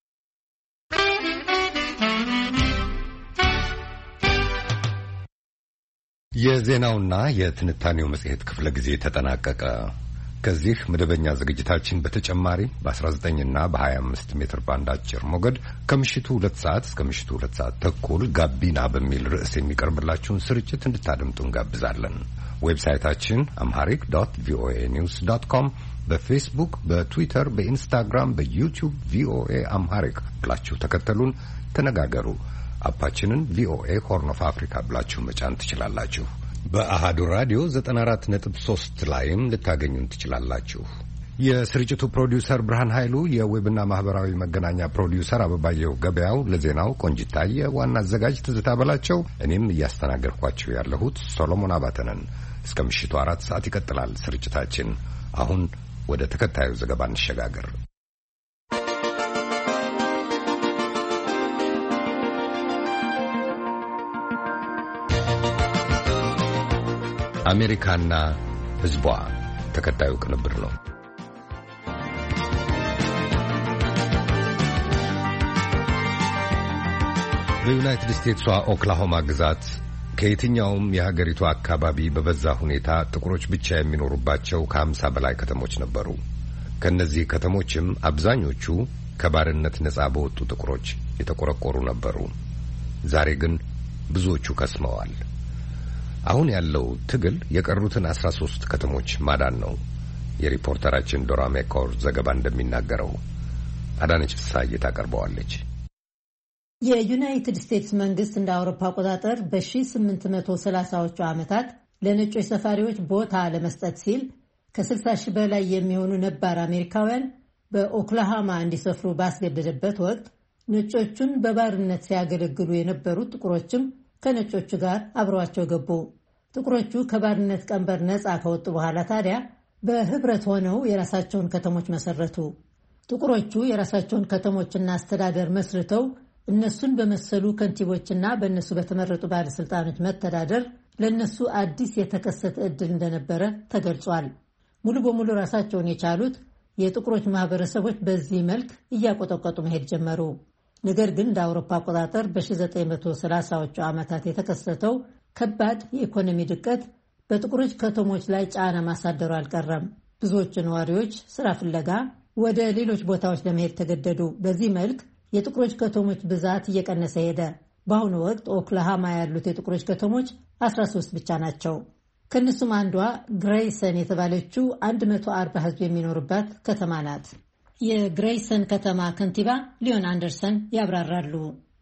የዜናውና የትንታኔው መጽሔት ክፍለ ጊዜ ተጠናቀቀ። ከዚህ መደበኛ ዝግጅታችን በተጨማሪ በ19ና በ25 ሜትር ባንድ አጭር ሞገድ ከምሽቱ 2 ሰዓት እስከ ምሽቱ 2 ሰዓት ተኩል ጋቢና በሚል ርዕስ የሚቀርብላችሁን ስርጭት እንድታደምጡ እንጋብዛለን። ዌብሳይታችን amharic.voanews.com፣ በፌስቡክ፣ በትዊተር፣ በኢንስታግራም፣ በዩቲዩብ ቪኦኤ አምሃሪክ ብላችሁ ተከተሉን፣ ተነጋገሩ። አፓችንን ቪኦኤ ሆርን ኦፍ አፍሪካ ብላችሁ መጫን ትችላላችሁ። በአሃዱ ራዲዮ 94.3 ላይም ልታገኙን ትችላላችሁ። የስርጭቱ ፕሮዲውሰር ብርሃን ኃይሉ፣ የዌብና ማህበራዊ መገናኛ ፕሮዲውሰር አበባየሁ ገበያው፣ ለዜናው ቆንጅታየ፣ ዋና አዘጋጅ ትዝታ በላቸው፣ እኔም እያስተናገድኳችሁ ያለሁት ሶሎሞን አባተነን። እስከ ምሽቱ 4 ሰዓት ይቀጥላል ስርጭታችን። አሁን ወደ ተከታዩ ዘገባ እንሸጋገር። አሜሪካና ሕዝቧ ተከታዩ ቅንብር ነው። በዩናይትድ ስቴትሷ ኦክላሆማ ግዛት ከየትኛውም የሀገሪቱ አካባቢ በበዛ ሁኔታ ጥቁሮች ብቻ የሚኖሩባቸው ከ50 በላይ ከተሞች ነበሩ። ከነዚህ ከተሞችም አብዛኞቹ ከባርነት ነጻ በወጡ ጥቁሮች የተቆረቆሩ ነበሩ። ዛሬ ግን ብዙዎቹ ከስመዋል። አሁን ያለው ትግል የቀሩትን 13 ከተሞች ማዳን ነው። የሪፖርተራችን ዶራ ሜኮር ዘገባ እንደሚናገረው አዳነች ፍስሐዬ ታቀርበዋለች። የዩናይትድ ስቴትስ መንግስት እንደ አውሮፓ አቆጣጠር በ1830ዎቹ ዓመታት ለነጮች ሰፋሪዎች ቦታ ለመስጠት ሲል ከ60 ሺህ በላይ የሚሆኑ ነባር አሜሪካውያን በኦክላሃማ እንዲሰፍሩ ባስገደደበት ወቅት ነጮቹን በባርነት ሲያገለግሉ የነበሩት ጥቁሮችም ከነጮቹ ጋር አብረዋቸው ገቡ። ጥቁሮቹ ከባርነት ቀንበር ነፃ ከወጡ በኋላ ታዲያ በህብረት ሆነው የራሳቸውን ከተሞች መሰረቱ። ጥቁሮቹ የራሳቸውን ከተሞችና አስተዳደር መስርተው እነሱን በመሰሉ ከንቲቦችና በእነሱ በተመረጡ ባለስልጣኖች መተዳደር ለእነሱ አዲስ የተከሰተ ዕድል እንደነበረ ተገልጿል። ሙሉ በሙሉ ራሳቸውን የቻሉት የጥቁሮች ማህበረሰቦች በዚህ መልክ እያቆጠቆጡ መሄድ ጀመሩ። ነገር ግን እንደ አውሮፓ አቆጣጠር በ1930ዎቹ ዓመታት የተከሰተው ከባድ የኢኮኖሚ ድቀት በጥቁሮች ከተሞች ላይ ጫና ማሳደሩ አልቀረም። ብዙዎቹ ነዋሪዎች ስራ ፍለጋ ወደ ሌሎች ቦታዎች ለመሄድ ተገደዱ። በዚህ መልክ የጥቁሮች ከተሞች ብዛት እየቀነሰ ሄደ። በአሁኑ ወቅት ኦክላሃማ ያሉት የጥቁሮች ከተሞች 13 ብቻ ናቸው። ከእነሱም አንዷ ግሬይሰን የተባለችው 140 ህዝብ የሚኖርባት ከተማ ናት። የግሬይሰን ከተማ ከንቲባ ሊዮን አንደርሰን ያብራራሉ።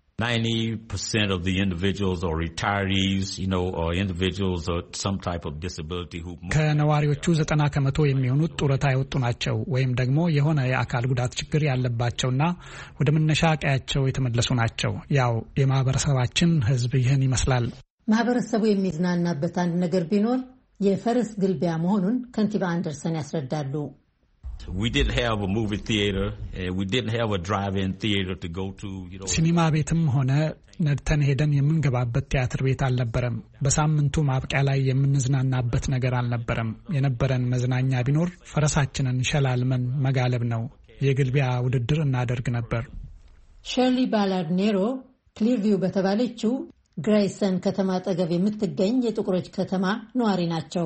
90% of the individuals or retirees, or individuals or some type of disability who ከነዋሪዎቹ 90% የሚሆኑት ጡረታ የወጡ ናቸው ወይም ደግሞ የሆነ የአካል ጉዳት ችግር ያለባቸውና ወደ መነሻ ቀያቸው የተመለሱ ናቸው። ያው የማህበረሰባችን ህዝብ ይህን ይመስላል። ማህበረሰቡ የሚዝናናበት አንድ ነገር ቢኖር የፈረስ ግልቢያ መሆኑን ከንቲባ አንደርሰን ያስረዳሉ። We didn't have a movie theater and we didn't have a drive-in theater to go to, ሲኒማ ቤትም ሆነ ነድተን ሄደን የምንገባበት ቲያትር ቤት አልነበረም። በሳምንቱ ማብቂያ ላይ የምንዝናናበት ነገር አልነበረም። የነበረን መዝናኛ ቢኖር ፈረሳችንን ሸላልመን መጋለብ ነው። የግልቢያ ውድድር እናደርግ ነበር። ሸርሊ ባላርድ ኔሮ ክሊርቪው በተባለችው ግሬይሰን ከተማ አጠገብ የምትገኝ የጥቁሮች ከተማ ነዋሪ ናቸው።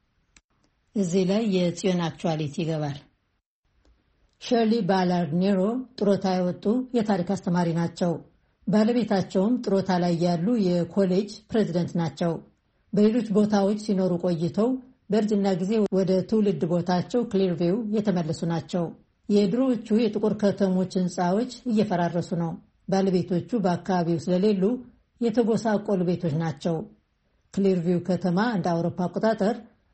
እዚህ ላይ የጽዮን አክቹዋሊቲ ይገባል። ሸርሊ ባላርድ ኔሮ ጥሮታ የወጡ የታሪክ አስተማሪ ናቸው። ባለቤታቸውም ጥሮታ ላይ ያሉ የኮሌጅ ፕሬዝደንት ናቸው። በሌሎች ቦታዎች ሲኖሩ ቆይተው በእርጅና ጊዜ ወደ ትውልድ ቦታቸው ክሊርቪው የተመለሱ ናቸው። የድሮዎቹ የጥቁር ከተሞች ህንፃዎች እየፈራረሱ ነው። ባለቤቶቹ በአካባቢው ስለሌሉ የተጎሳቆሉ ቤቶች ናቸው። ክሊርቪው ከተማ እንደ አውሮፓ አቆጣጠር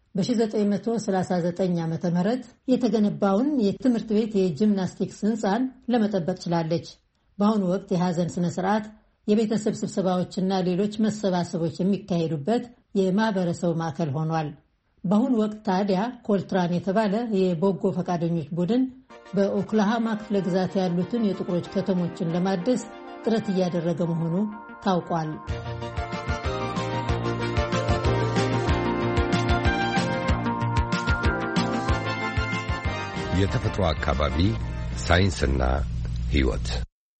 በ1939 ዓ.ም የተገነባውን የትምህርት ቤት የጂምናስቲክስ ህንፃን ለመጠበቅ ችላለች። በአሁኑ ወቅት የሐዘን ስነ ስርዓት፣ የቤተሰብ ስብሰባዎችና ሌሎች መሰባሰቦች የሚካሄዱበት የማህበረሰቡ ማዕከል ሆኗል። በአሁኑ ወቅት ታዲያ ኮልትራን የተባለ የበጎ ፈቃደኞች ቡድን በኦክላሃማ ክፍለ ግዛት ያሉትን የጥቁሮች ከተሞችን ለማደስ ጥረት እያደረገ መሆኑ ታውቋል። የተፈጥሮ አካባቢ ሳይንስና ሕይወት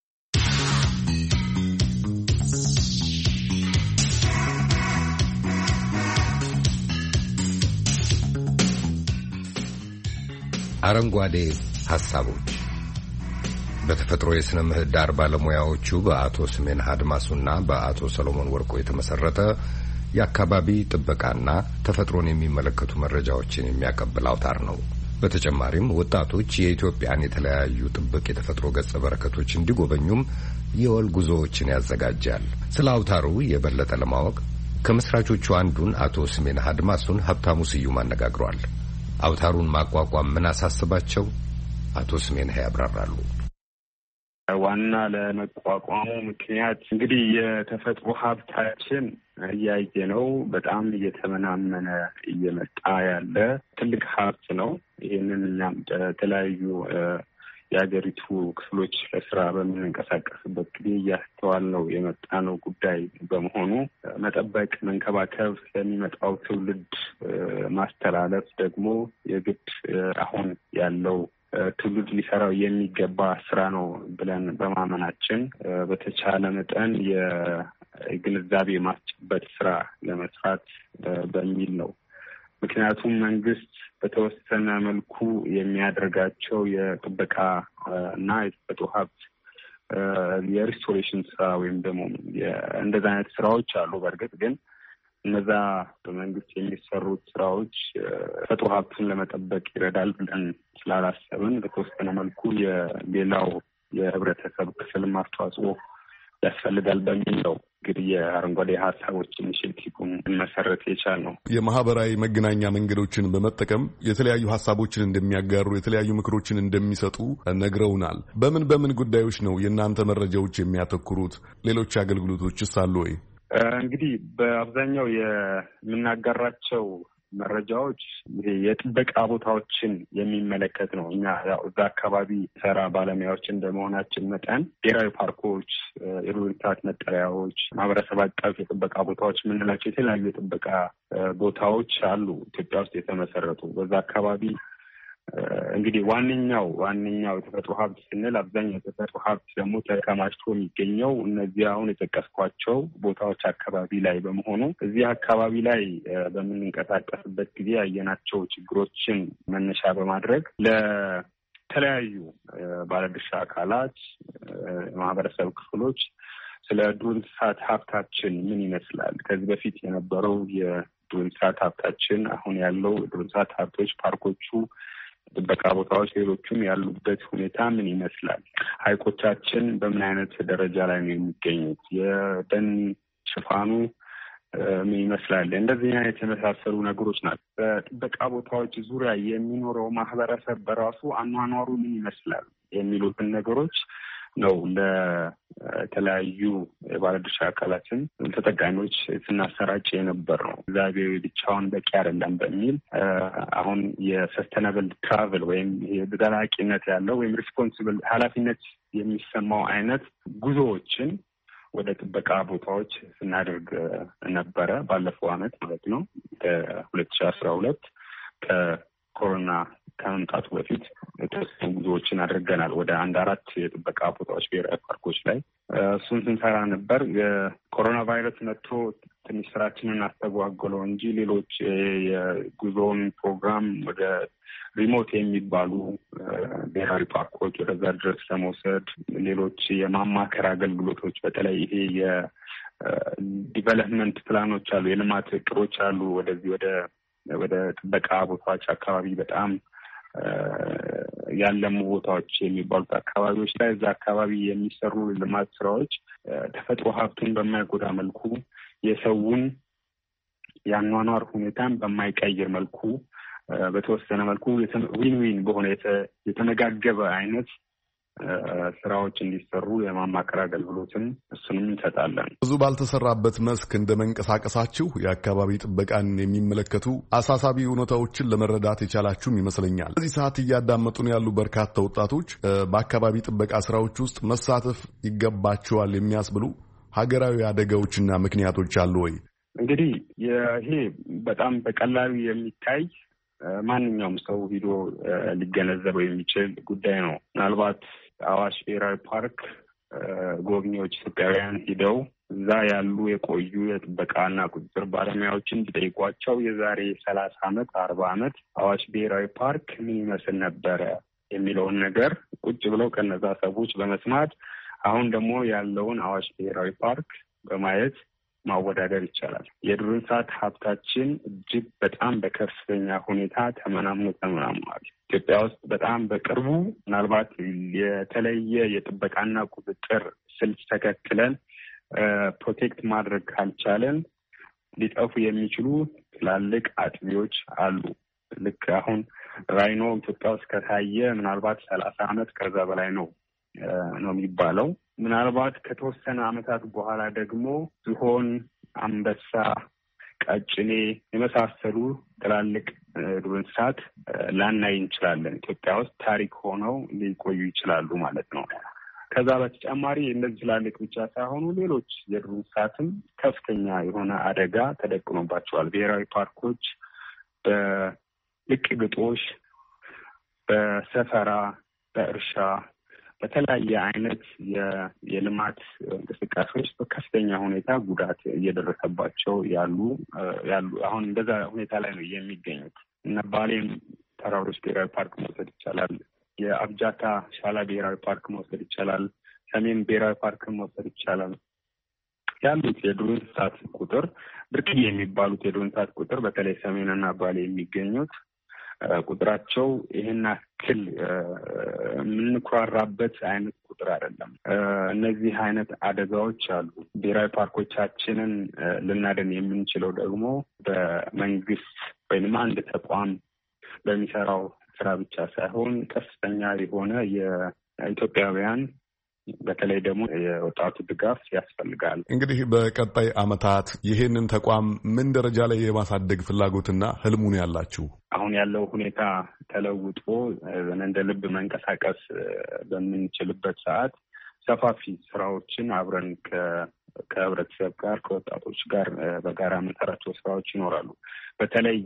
አረንጓዴ ሐሳቦች በተፈጥሮ የሥነ ምህዳር ባለሙያዎቹ በአቶ ስሜን አድማሱና በአቶ ሰሎሞን ወርቆ የተመሰረተ የአካባቢ ጥበቃና ተፈጥሮን የሚመለከቱ መረጃዎችን የሚያቀብል አውታር ነው። በተጨማሪም ወጣቶች የኢትዮጵያን የተለያዩ ጥብቅ የተፈጥሮ ገጸ በረከቶች እንዲጎበኙም የወል ጉዞዎችን ያዘጋጃል። ስለ አውታሩ የበለጠ ለማወቅ ከመስራቾቹ አንዱን አቶ ስሜን አድማሱን ሀብታሙ ስዩም አነጋግሯል። አውታሩን ማቋቋም ምን አሳስባቸው? አቶ ስሜን ያብራራሉ። ዋና ለመቋቋሙ ምክንያት እንግዲህ የተፈጥሮ ሀብታችን እያየ ነው በጣም እየተመናመነ እየመጣ ያለ ትልቅ ሀብት ነው። ይህንን እኛም የተለያዩ የሀገሪቱ ክፍሎች ለስራ በምንንቀሳቀስበት ጊዜ እያስተዋልነው የመጣነው ጉዳይ በመሆኑ መጠበቅ፣ መንከባከብ፣ ለሚመጣው ትውልድ ማስተላለፍ ደግሞ የግድ አሁን ያለው ትውልድ ሊሰራው የሚገባ ስራ ነው ብለን በማመናችን በተቻለ መጠን የግንዛቤ ማስጨበጥ ስራ ለመስራት በሚል ነው። ምክንያቱም መንግስት በተወሰነ መልኩ የሚያደርጋቸው የጥበቃ እና የተፈጥሮ ሀብት የሪስቶሬሽን ስራ ወይም ደግሞ እንደዛ አይነት ስራዎች አሉ። በእርግጥ ግን እነዛ በመንግስት የሚሰሩት ስራዎች ተፈጥሮ ሀብቱን ለመጠበቅ ይረዳል ብለን ስላላሰብን በተወሰነ መልኩ የሌላው የህብረተሰብ ክፍል ማስተዋጽኦ ያስፈልጋል በሚል ነው እንግዲህ የአረንጓዴ ሀሳቦች ኢኒሼቲቭን መሰረት የቻል ነው። የማህበራዊ መገናኛ መንገዶችን በመጠቀም የተለያዩ ሀሳቦችን እንደሚያጋሩ፣ የተለያዩ ምክሮችን እንደሚሰጡ ነግረውናል። በምን ጉዳዮች ነው የእናንተ መረጃዎች የሚያተኩሩት? ሌሎች አገልግሎቶችስ አሉ ወይ? እንግዲህ በአብዛኛው የምናጋራቸው መረጃዎች የጥበቃ ቦታዎችን የሚመለከት ነው። እኛ ያው እዛ አካባቢ ሰራ ባለሙያዎች እንደመሆናችን መጠን ብሔራዊ ፓርኮች፣ የዱር እንስሳት መጠለያዎች፣ ማህበረሰብ አቀፍ የጥበቃ ቦታዎች የምንላቸው የተለያዩ የጥበቃ ቦታዎች አሉ ኢትዮጵያ ውስጥ የተመሰረቱ። በዛ አካባቢ እንግዲህ ዋነኛው የተፈጥሮ ሀብት ስንል አብዛኛው የተፈጥሮ ሀብት ደግሞ ተከማችቶ የሚገኘው እነዚህ አሁን የጠቀስኳቸው ቦታዎች አካባቢ ላይ በመሆኑ እዚህ አካባቢ ላይ በምንንቀሳቀስበት ጊዜ ያየናቸው ችግሮችን መነሻ በማድረግ ለተለያዩ ባለድርሻ አካላት፣ ማህበረሰብ ክፍሎች ስለ ዱር እንስሳት ሀብታችን ምን ይመስላል፣ ከዚህ በፊት የነበረው የዱር እንስሳት ሀብታችን፣ አሁን ያለው የዱር እንስሳት ሀብቶች፣ ፓርኮቹ፣ ጥበቃ ቦታዎች፣ ሌሎቹም ያሉበት ሁኔታ ምን ይመስላል፣ ሐይቆቻችን በምን አይነት ደረጃ ላይ ነው የሚገኙት፣ የደን ሽፋኑ ምን ይመስላል፣ እንደዚህ አይነት የመሳሰሉ ነገሮች ናቸው። በጥበቃ ቦታዎች ዙሪያ የሚኖረው ማህበረሰብ በራሱ አኗኗሩ ምን ይመስላል የሚሉትን ነገሮች ነው ለተለያዩ የባለድርሻ አካላትን ተጠቃሚዎች ስናሰራጭ የነበር ነው። እግዚአብሔር ብቻውን በቂ አይደለም በሚል አሁን የሰስተናብል ትራቭል ወይም ዘላቂነት ያለው ወይም ሪስፖንሲብል ኃላፊነት የሚሰማው አይነት ጉዞዎችን ወደ ጥበቃ ቦታዎች ስናደርግ ነበረ። ባለፈው ዓመት ማለት ነው ከ2012 ከኮሮና ከመምጣቱ በፊት የተወሰኑ ጉዞዎችን አድርገናል ወደ 4 የጥበቃ ቦታዎች ብሔራዊ ፓርኮች ላይ። እሱን ስንሰራ ነበር። የኮሮና ቫይረስ መጥቶ ትንሽ ስራችንን አስተጓጎለው እንጂ ሌሎች የጉዞውን ፕሮግራም ወደ ሪሞት የሚባሉ ብሔራዊ ፓርኮች ወደዛ ድረስ ለመውሰድ ሌሎች የማማከር አገልግሎቶች፣ በተለይ ይሄ የዲቨሎፕመንት ፕላኖች አሉ፣ የልማት እቅዶች አሉ። ወደዚህ ወደ ጥበቃ ቦታዎች አካባቢ በጣም ያለሙ ቦታዎች የሚባሉት አካባቢዎች ላይ እዛ አካባቢ የሚሰሩ ልማት ስራዎች ተፈጥሮ ሀብቱን በማይጎዳ መልኩ የሰውን የአኗኗር ሁኔታን በማይቀይር መልኩ በተወሰነ መልኩ ዊን በሆነ የተመጋገበ አይነት ስራዎች እንዲሰሩ የማማከር አገልግሎትን እሱንም እንሰጣለን። ብዙ ባልተሰራበት መስክ እንደ መንቀሳቀሳችሁ የአካባቢ ጥበቃን የሚመለከቱ አሳሳቢ ሁኔታዎችን ለመረዳት የቻላችሁም ይመስለኛል። በዚህ ሰዓት እያዳመጡን ያሉ በርካታ ወጣቶች በአካባቢ ጥበቃ ስራዎች ውስጥ መሳተፍ ይገባቸዋል የሚያስብሉ ሀገራዊ አደጋዎችና ምክንያቶች አሉ ወይ? እንግዲህ ይሄ በጣም በቀላሉ የሚታይ ማንኛውም ሰው ሂዶ ሊገነዘበው የሚችል ጉዳይ ነው። ምናልባት አዋሽ ብሔራዊ ፓርክ ጎብኚዎች ኢትዮጵያውያን ሂደው እዛ ያሉ የቆዩ የጥበቃና ቁጥጥር ባለሙያዎችን ቢጠይቋቸው የዛሬ 30 ዓመት 40 ዓመት አዋሽ ብሔራዊ ፓርክ ምን ይመስል ነበረ የሚለውን ነገር ቁጭ ብለው ከነዛ ሰዎች በመስማት አሁን ደግሞ ያለውን አዋሽ ብሔራዊ ፓርክ በማየት ማወዳደር ይቻላል። የዱር እንስሳት ሀብታችን እጅግ በጣም በከፍተኛ ሁኔታ ተመናምኗል። ኢትዮጵያ ውስጥ በጣም በቅርቡ ምናልባት የተለየ የጥበቃና ቁጥጥር ስልት ተከትለን ፕሮቴክት ማድረግ ካልቻለን ሊጠፉ የሚችሉ ትላልቅ አጥቢዎች አሉ። ልክ አሁን ራይኖ ኢትዮጵያ ውስጥ ከታየ ምናልባት 30 ዓመት ከዛ በላይ ነው የሚባለው። ምናልባት ከተወሰነ ዓመታት በኋላ ደግሞ ዝሆን፣ አንበሳ፣ ቀጭኔ የመሳሰሉ ትላልቅ ዱር እንስሳት ላናይ እንችላለን። ኢትዮጵያ ውስጥ ታሪክ ሆነው ሊቆዩ ይችላሉ ማለት ነው። ከዛ በተጨማሪ እነዚህ ትላልቅ ብቻ ሳይሆኑ ሌሎች የዱር እንስሳትም ከፍተኛ የሆነ አደጋ ተደቅኖባቸዋል። ብሔራዊ ፓርኮች በልቅ ግጦሽ፣ በሰፈራ፣ በእርሻ፣ በተለያየ አይነት የልማት እንቅስቃሴዎች በከፍተኛ ሁኔታ ጉዳት እየደረሰባቸው ያሉ አሁን እንደዛ ሁኔታ ላይ ነው የሚገኙት። እነ ባሌም ተራሮች ብሔራዊ ፓርክ መውሰድ ይቻላል። የአብጃታ ሻላ ብሔራዊ ፓርክ መውሰድ ይቻላል። ሰሜን ብሔራዊ ፓርክ መውሰድ ይቻላል። ያሉት የዱር እንስሳት ቁጥር ብርቅዬ የሚባሉት የዱር እንስሳት ቁጥር በተለይ ሰሜንና ባሌ የሚገኙት ቁጥራቸው ይሄን አክል የምንኩራራበት አይነት ቁጥር አይደለም። እነዚህ አይነት አደጋዎች አሉ። ብሔራዊ ፓርኮቻችንን ልናደን የምንችለው ደግሞ በመንግስት ወይም አንድ ተቋም በሚሰራው ስራ ብቻ ሳይሆን ከፍተኛ የሆነ የኢትዮጵያውያን በተለይ ደግሞ የወጣቱ ድጋፍ ያስፈልጋል። እንግዲህ በቀጣይ አመታት ይሄንን ተቋም ምን ደረጃ ላይ የማሳደግ ፍላጎትና ህልሙን ያላችሁ? አሁን ያለው ሁኔታ ተለውጦ እንደ ልብ መንቀሳቀስ በምንችልበት ሰዓት ሰፋፊ ስራዎችን አብረን ከህብረተሰብ ጋር ከወጣቶች ጋር በጋራ የምንሰራቸው ስራዎች ይኖራሉ። በተለይ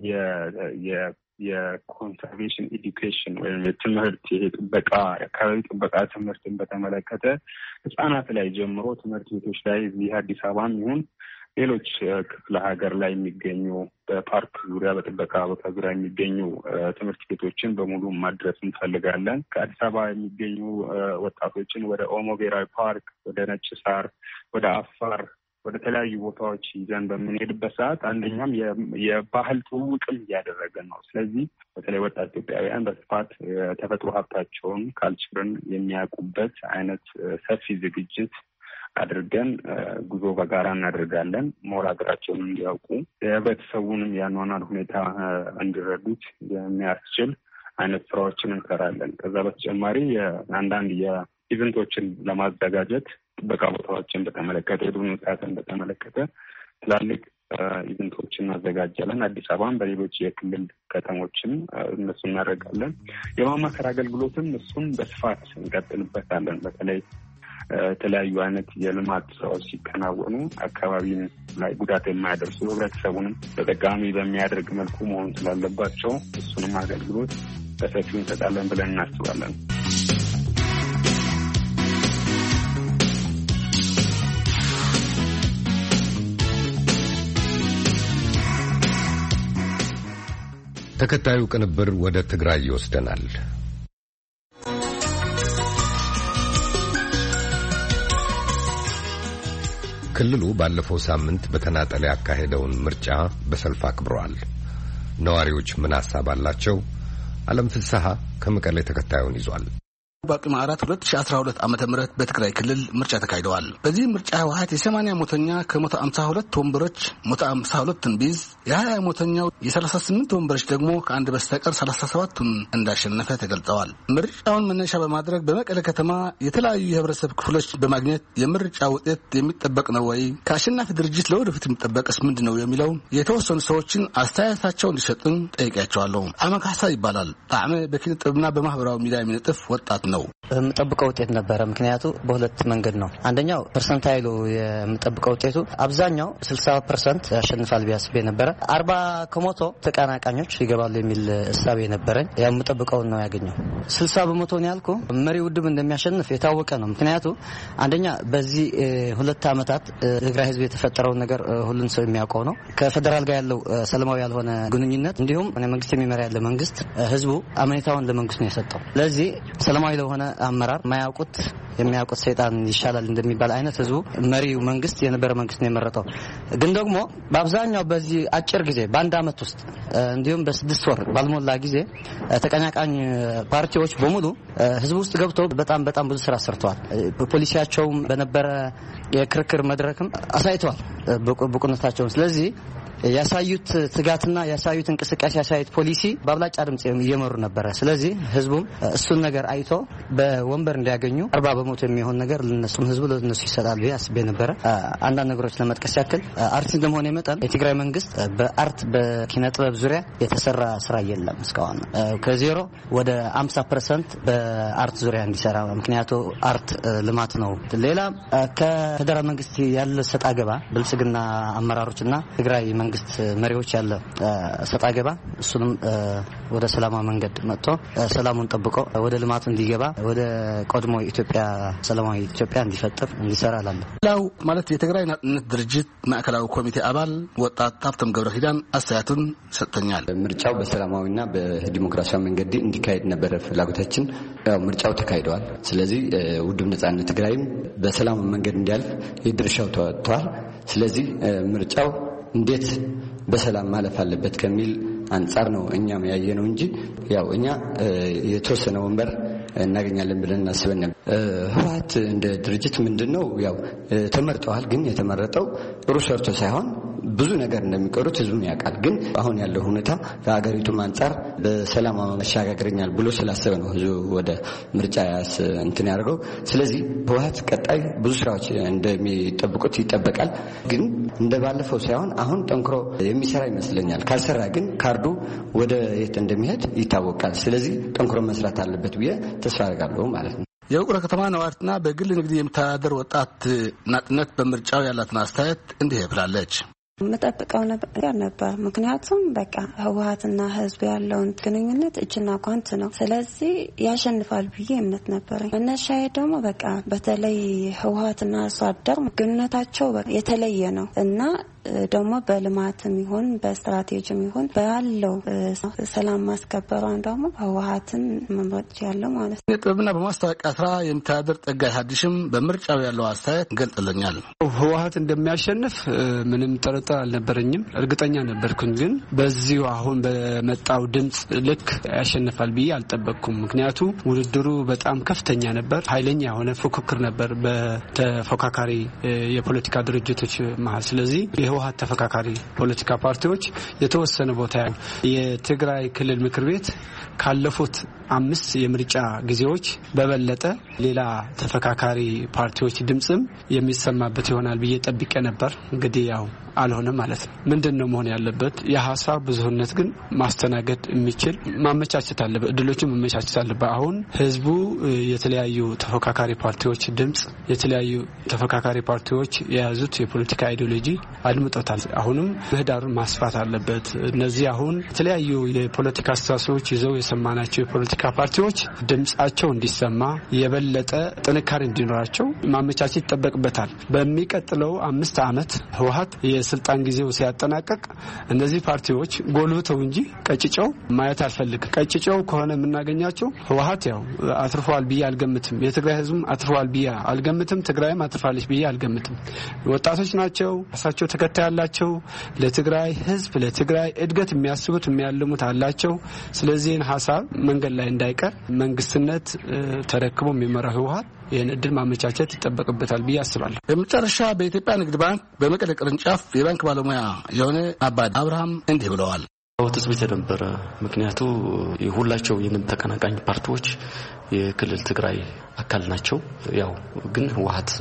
የኮንሰርቬሽን ኤዱኬሽን ወይም የትምህርት ጥበቃ የአካባቢ ጥበቃ ትምህርትን በተመለከተ ህጻናት ላይ ጀምሮ ትምህርት ቤቶች ላይ እዚህ አዲስ አበባም ይሁን ሌሎች ክፍለ ሀገር ላይ የሚገኙ በፓርክ ዙሪያ በጥበቃ ቦታ ዙሪያ የሚገኙ ትምህርት ቤቶችን በሙሉ ማድረስ እንፈልጋለን። ከአዲስ አበባ የሚገኙ ወጣቶችን ወደ ኦሞ ብሔራዊ ፓርክ፣ ወደ ነጭ ሳር፣ ወደ አፋር፣ ወደ ተለያዩ ቦታዎች ይዘን በምንሄድበት ሰዓት አንደኛም የባህል ትውውቅም እያደረገን ነው። ስለዚህ በተለይ ወጣት ኢትዮጵያውያን በስፋት የተፈጥሮ ሀብታቸውን ካልቸርን የሚያውቁበት አይነት ሰፊ ዝግጅት አድርገን ጉዞ በጋራ እናደርጋለን። ሞር ሀገራቸውን እንዲያውቁ የህብረተሰቡንም ያኗኗር ሁኔታ እንዲረዱት የሚያስችል አይነት ስራዎችን እንሰራለን። ከዛ በተጨማሪ አንዳንድ የኢቨንቶችን ለማዘጋጀት ጥበቃ ቦታዎችን በተመለከተ የዱር እንስሳትን በተመለከተ ትላልቅ ኢቨንቶችን እናዘጋጃለን። አዲስ አበባን በሌሎች የክልል ከተሞችን እነሱ እናደርጋለን። የማማከር አገልግሎትም እሱን በስፋት እንቀጥልበታለን። በተለይ የተለያዩ አይነት የልማት ስራዎች ሲከናወኑ አካባቢን ላይ ጉዳት የማያደርሱ ህብረተሰቡንም ተጠቃሚ በሚያደርግ መልኩ መሆን ስላለባቸው እሱንም አገልግሎት በሰፊው እንሰጣለን ብለን እናስባለን። ተከታዩ ቅንብር ወደ ትግራይ ይወስደናል። ክልሉ ባለፈው ሳምንት በተናጠል ያካሄደውን ምርጫ በሰልፍ አክብረዋል። ነዋሪዎች ምን ሐሳብ አላቸው? ዓለም ፍስሐ ከመቀሌ ተከታዩን ይዟል። በጥቅምት 4 2012 ዓመተ ምህረት በትግራይ ክልል ምርጫ ተካሂደዋል። በዚህ ምርጫ ህወሓት የ80 ሞተኛ ከ152 ወንበሮች 152ን ቢይዝ የ20 ሞተኛው የ38 ወንበሮች ደግሞ ከአንድ በስተቀር 37ቱን እንዳሸነፈ ተገልጸዋል። ምርጫውን መነሻ በማድረግ በመቀሌ ከተማ የተለያዩ የህብረተሰብ ክፍሎች በማግኘት የምርጫ ውጤት የሚጠበቅ ነው ወይ፣ ከአሸናፊ ድርጅት ለወደፊት የሚጠበቅስ ምንድን ነው የሚለው የተወሰኑ ሰዎችን አስተያየታቸውን እንዲሰጡን ጠይቄያቸዋለሁ። አመካሳ ይባላል። ጣዕመ በኪነ ጥበብና በማህበራዊ ሚዲያ የሚነጥፍ ወጣት ነው። የምጠብቀው ውጤት ነበረ። ምክንያቱ በሁለት መንገድ ነው። አንደኛው ፐርሰንታይሉ የምጠብቀው ውጤቱ አብዛኛው 60% ያሸንፋል ቢያስብ ነበረ። 40 ከመቶ ተቃናቃኞች ይገባሉ የሚል እሳቤ ነበረኝ። የምጠብቀው ነው ያገኘው። 60% ነው ያልኩ መሪው ውድብ እንደሚያሸንፍ የታወቀ ነው። ምክንያቱ አንደኛ በዚህ 2 ዓመታት ትግራይ ህዝብ የተፈጠረው ነገር ሁሉን ሰው የሚያውቀው ነው። ከፌደራል ጋር ያለው ሰላማዊ ያልሆነ ግንኙነት እንዲሁም መንግስት የሚመራ ያለ መንግስት ህዝቡ አመኔታውን ለመንግስት ነው የሰጠው። ለዚህ ሰላማዊ ለሆነ አመራር ማያውቁት የሚያውቁት ሰይጣን ይሻላል እንደሚባል አይነት ህዝቡ መሪው መንግስት የነበረ መንግስት ነው የመረጠው። ግን ደግሞ በአብዛኛው በዚህ አጭር ጊዜ በአንድ አመት ውስጥ እንዲሁም በ6 ወር ባልሞላ ጊዜ ተቀናቃኝ ፓርቲዎች በሙሉ ህዝቡ ውስጥ ገብተው በጣም ብዙ ስራ ሰርተዋል። ፖሊሲያቸውም በነበረ የክርክር መድረክም አሳይተዋል ብቁነታቸውን። ስለዚህ ያሳዩት ትጋትና ያሳዩት እንቅስቃሴ ያሳዩት ፖሊሲ በአብላጫ ድምጽ እየመሩ ነበር። ስለዚህ ህዝቡም እሱን ነገር አይቶ በወንበር እንዲያገኙ 40% የሚሆን ነገር ለነሱም ህዝቡ ለነሱ ይሰጣል ብዬ አስቤ ነበር። አንዳንድ ነገሮች ለመጥቀስ ያክል አርቲስት እንደሆነ መጠን የትግራይ መንግስት በአርት በኪነ ጥበብ ዙሪያ የተሰራ ስራ የለም እስካሁን ከዜሮ ወደ 50% በአርት ዙሪያ እንዲሰራ ምክንያቱ አርት ልማት ነው። ሌላ ከፌደራል መንግስት ያለ ሰጣ ገባ ብልጽግና አመራሮችና ትግራይ መንግስት መሪዎች ያለ ሰጣ ገባ እሱንም ወደ ሰላማዊ መንገድ መጥቶ ሰላሙን ጠብቆ ወደ ልማቱ እንዲገባ ወደ ቀድሞ ኢትዮጵያ ሰላማዊ ኢትዮጵያ እንዲፈጠር እንዲሰራ አለ። ላው ማለት የትግራይ ናጽነት ድርጅት ማዕከላዊ ኮሚቴ አባል ወጣት ሀብቶም ገብረኪዳን አስተያየቱን ሰጥተኛል። ምርጫው በሰላማዊና በዲሞክራሲያዊ መንገድ እንዲካሄድ ነበር ፍላጎታችን። ምርጫው ተካሂዷል። ስለዚህ ውድብ ነጻነት ትግራይም በሰላማዊ መንገድ እንዲያልፍ የድርሻው ተወጥቷል። ስለዚህ ምርጫው እንዴት በሰላም ማለፍ አለበት ከሚል አንጻር ነው እኛም ያየነው እንጂ ያው እኛ የተወሰነ ወንበር እናገኛለን ብለን እናስበን ነበር። ህወሓት እንደ ድርጅት ምንድነው ያው ተመርጠዋል። ግን የተመረጠው ጥሩ ሰርቶ ሳይሆን ብዙ ነገር እንደሚቀሩት ህዝቡም ያውቃል። ግን አሁን ያለው ሁኔታ ከሀገሪቱም አንጻር በሰላም መሻገርኛል ብሎ ስላሰበ ነው ህዝቡ ወደ ምርጫ እንትን ያደርገው። ስለዚህ ህወሓት ቀጣይ ብዙ ስራዎች እንደሚጠብቁት ይጠበቃል። ግን እንደባለፈው ሳይሆን አሁን ጠንክሮ የሚሰራ ይመስለኛል። ካልሰራ ግን ካርዱ ወደ የት እንደሚሄድ ይታወቃል። ስለዚህ ጠንክሮ መስራት አለበት ብዬ ተስፋ አደርጋለሁ ማለት ነው። የውቅሮ ከተማ ነዋሪትና በግል ንግድ የምታደር ወጣት ናጽነት በምርጫው ያላትን አስተያየት እንዲህ ብላለች። መጠብቀው ነበር። ምክንያቱም በቃ ህወሓትና ህዝብ ያለውን ግንኙነት እጅና ጓንት ነው። ስለዚህ ያሸንፋል ብዬ እምነት ነበረኝ። መነሻዬ ደግሞ በቃ በተለይ ህወሓትና አርሶ አደር ግንኙነታቸው የተለየ ነው እና ደግሞ በልማትም ይሁን በስትራቴጂም ይሁን ባለው ሰላም ማስከበሯን ደግሞ ህወሓትን መምረጥ ያለው ማለት ነው። የጥበብና በማስታወቂያ ስራ የምታደር ጠጋይ ሀዲሽም በምርጫው ያለው አስተያየት ገልጽልኛል። ህወሓት እንደሚያሸንፍ ምንም ጥርጥር አልነበረኝም፣ እርግጠኛ ነበርኩኝ። ግን በዚሁ አሁን በመጣው ድምጽ ልክ ያሸንፋል ብዬ አልጠበቅኩም። ምክንያቱ ውድድሩ በጣም ከፍተኛ ነበር፣ ኃይለኛ የሆነ ፉክክር ነበር በተፎካካሪ የፖለቲካ ድርጅቶች መሀል። ስለዚህ የህወሓት ተፎካካሪ ፖለቲካ ፓርቲዎች የተወሰነ ቦታ የትግራይ ክልል ምክር ቤት ካለፉት 5 የምርጫ ጊዜዎች በበለጠ ሌላ ተፎካካሪ ፓርቲዎች ድምጽም የሚሰማበት ይሆናል ብዬ ጠብቄ ነበር። እንግዲህ ያው አልሆነም ማለት ነው። ምንድነው መሆን ያለበት? የሐሳብ ብዙህነት ግን ማስተናገድ የሚችል ማመቻቸት አለበት፣ እድሎችን ማመቻቸት አለበት። አሁን ህዝቡ የተለያዩ ተፎካካሪ ፓርቲዎች ድምጽ የተለያዩ ተፎካካሪ ፓርቲዎች የያዙት የፖለቲካ አይዲዮሎጂ አድምጦታል። አሁንም ምህዳሩን ማስፋት አለበት። እነዚህ አሁን የተለያዩ የፖለቲካ አስተሳሰቦች ይዘው የሰማናቸው የፖለቲካ ፓርቲዎች ድምጻቸው እንዲሰማ የበለጠ ጥንካሬ እንዲኖራቸው ማመቻቸት ይጠበቅበታል። በሚቀጥለው 5 ዓመት ህወሓት የስልጣን ጊዜው ሲያጠናቀቅ እነዚህ ፓርቲዎች ጎልብተው እንጂ ቀጭጨው ማየት አልፈልግም። ቀጭጨው ከሆነ የምናገኛቸው ህወሓት ያው አትርፏል ብዬ አልገምትም። የትግራይ ህዝብም አትርፏል ብዬ አልገምትም። ትግራይም አትርፋለች ብዬ አልገምትም። ወጣቶች ናቸው፣ ራሳቸው ተከታይ ያላቸው፣ ለትግራይ ህዝብ ለትግራይ እድገት የሚያስቡት የሚያልሙት አላቸው። ስለዚህ ሐሳብ መንገድ ላይ እንዳይቀር መንግስትነት ተረክቦ የሚመራው ህወሓት ይህን እድል ማመቻቸት ይጠበቅበታል ብዬ አስባለሁ። በመጨረሻ በኢትዮጵያ ንግድ ባንክ በመቀሌ ቅርንጫፍ የባንክ ባለሙያ የሆነ አባድ አብርሃም እንዲህ ብለዋል። ተስቢት ነበረ። ምክንያቱ ሁላቸው የምን ተቀናቃኝ ፓርቲዎች የክልል ትግራይ አካል ናቸው። ያው ግን ህወሓት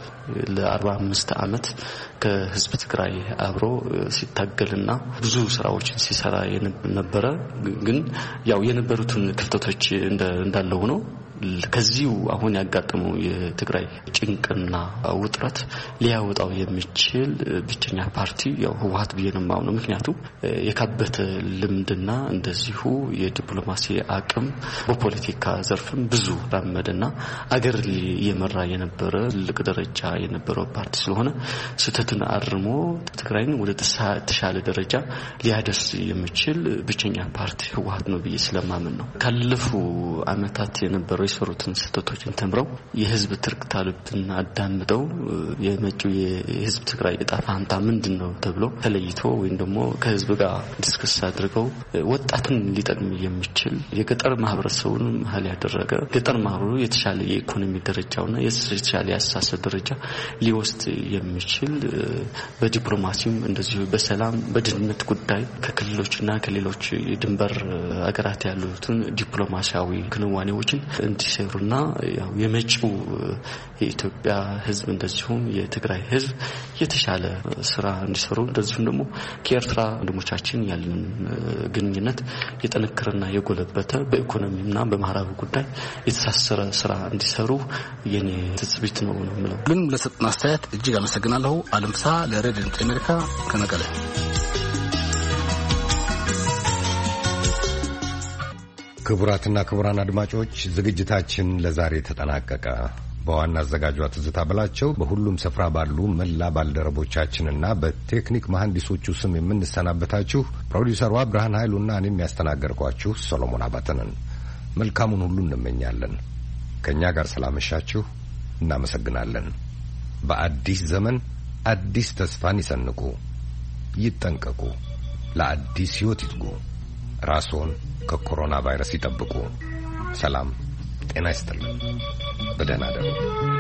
ለ45 ዓመት ከህዝብ ትግራይ አብሮ ሲታገልና ብዙ ስራዎችን ሲሰራ የነበረ ግን ያው የነበሩትን ክፍተቶች እንዳለው ነው። ከዚሁ አሁን ያጋጠመው የትግራይ ጭንቅና ውጥረት ሊያወጣው የሚችል ብቸኛ ፓርቲ ያው ህወሓት ብዬ ነው የማምነው። ምክንያቱ የካበተ ልምድና እንደዚሁ የዲፕሎማሲ አቅም በፖለቲካ ዘርፍም ብዙ ራመደና አገር እየመራ የነበረ ትልቅ ደረጃ የነበረው ፓርቲ ስለሆነ ስህተትን አርሞ ትግራይን ወደ ተሻለ ደረጃ ሊያደርስ የሚችል ብቸኛ ፓርቲ ህወሓት ነው ብዬ ስለማምን ነው። ካለፉ ዓመታት የነበረው የሰሩትን ስህተቶችን ተምረው የህዝብ ትርክት አሉትን አዳምጠው የመጪው የህዝብ ትግራይ ዕጣ ፈንታ ምንድነው ተብሎ ተለይቶ ወይም ደግሞ ከህዝብ ጋር ዲስከስ አድርገው ወጣቱን ሊጠቅም የሚችል የገጠር ማህበረሰቡን መሀል ያደረገ ገጠር ማህበሩ የተሻለ የኢኮኖሚ ደረጃውና የተሻለ ያሳሰብ ደረጃ ሊወስድ የሚችል በዲፕሎማሲም እንደዚሁ በሰላም በድህነት ጉዳይ ከክልሎችና ከሌሎች ድንበር አገራት ያሉትን ዲፕሎማሲያዊ ክንዋኔዎችን እንዲሰሩና ያው የመጪው የኢትዮጵያ ህዝብ እንደዚሁም የትግራይ ህዝብ የተሻለ ስራ እንዲሰሩ እንደዚሁም ደግሞ ከኤርትራ ወንድሞቻችን ያለን ግንኙነት የጠነከረና የጎለበተ በኢኮኖሚና በማህበራዊ ጉዳይ የተሳሰረ ስራ እንዲሰሩ የኔ ትጽቢት ነው ማለት ግን ለሰጥና አስተያየት እጅግ አመሰግናለሁ። አለምሳ ለሬዲዮ አሜሪካ ከመቀለ። ክቡራትና ክቡራን አድማጮች ዝግጅታችን ለዛሬ ተጠናቀቀ። በዋና አዘጋጇ ትዝታ ብላቸው በሁሉም ስፍራ ባሉ መላ ባልደረቦቻችንና በቴክኒክ መሐንዲሶቹ ስም የምንሰናበታችሁ ፕሮዲውሰሯ ብርሃን ኃይሉና እኔም ያስተናገርኳችሁ ሰሎሞን አባተንን መልካሙን ሁሉ እንመኛለን። ከኛ ጋር ስላመሻችሁ እናመሰግናለን። በአዲስ ዘመን አዲስ ተስፋን ይሰንቁ፣ ይጠንቀቁ፣ ለአዲስ ሕይወት ይትጉ፣ ራስዎን ከኮሮና ቫይረስ ይጠብቁ። ሰላም ጤና ይስጥልን። በደህና እደሩ።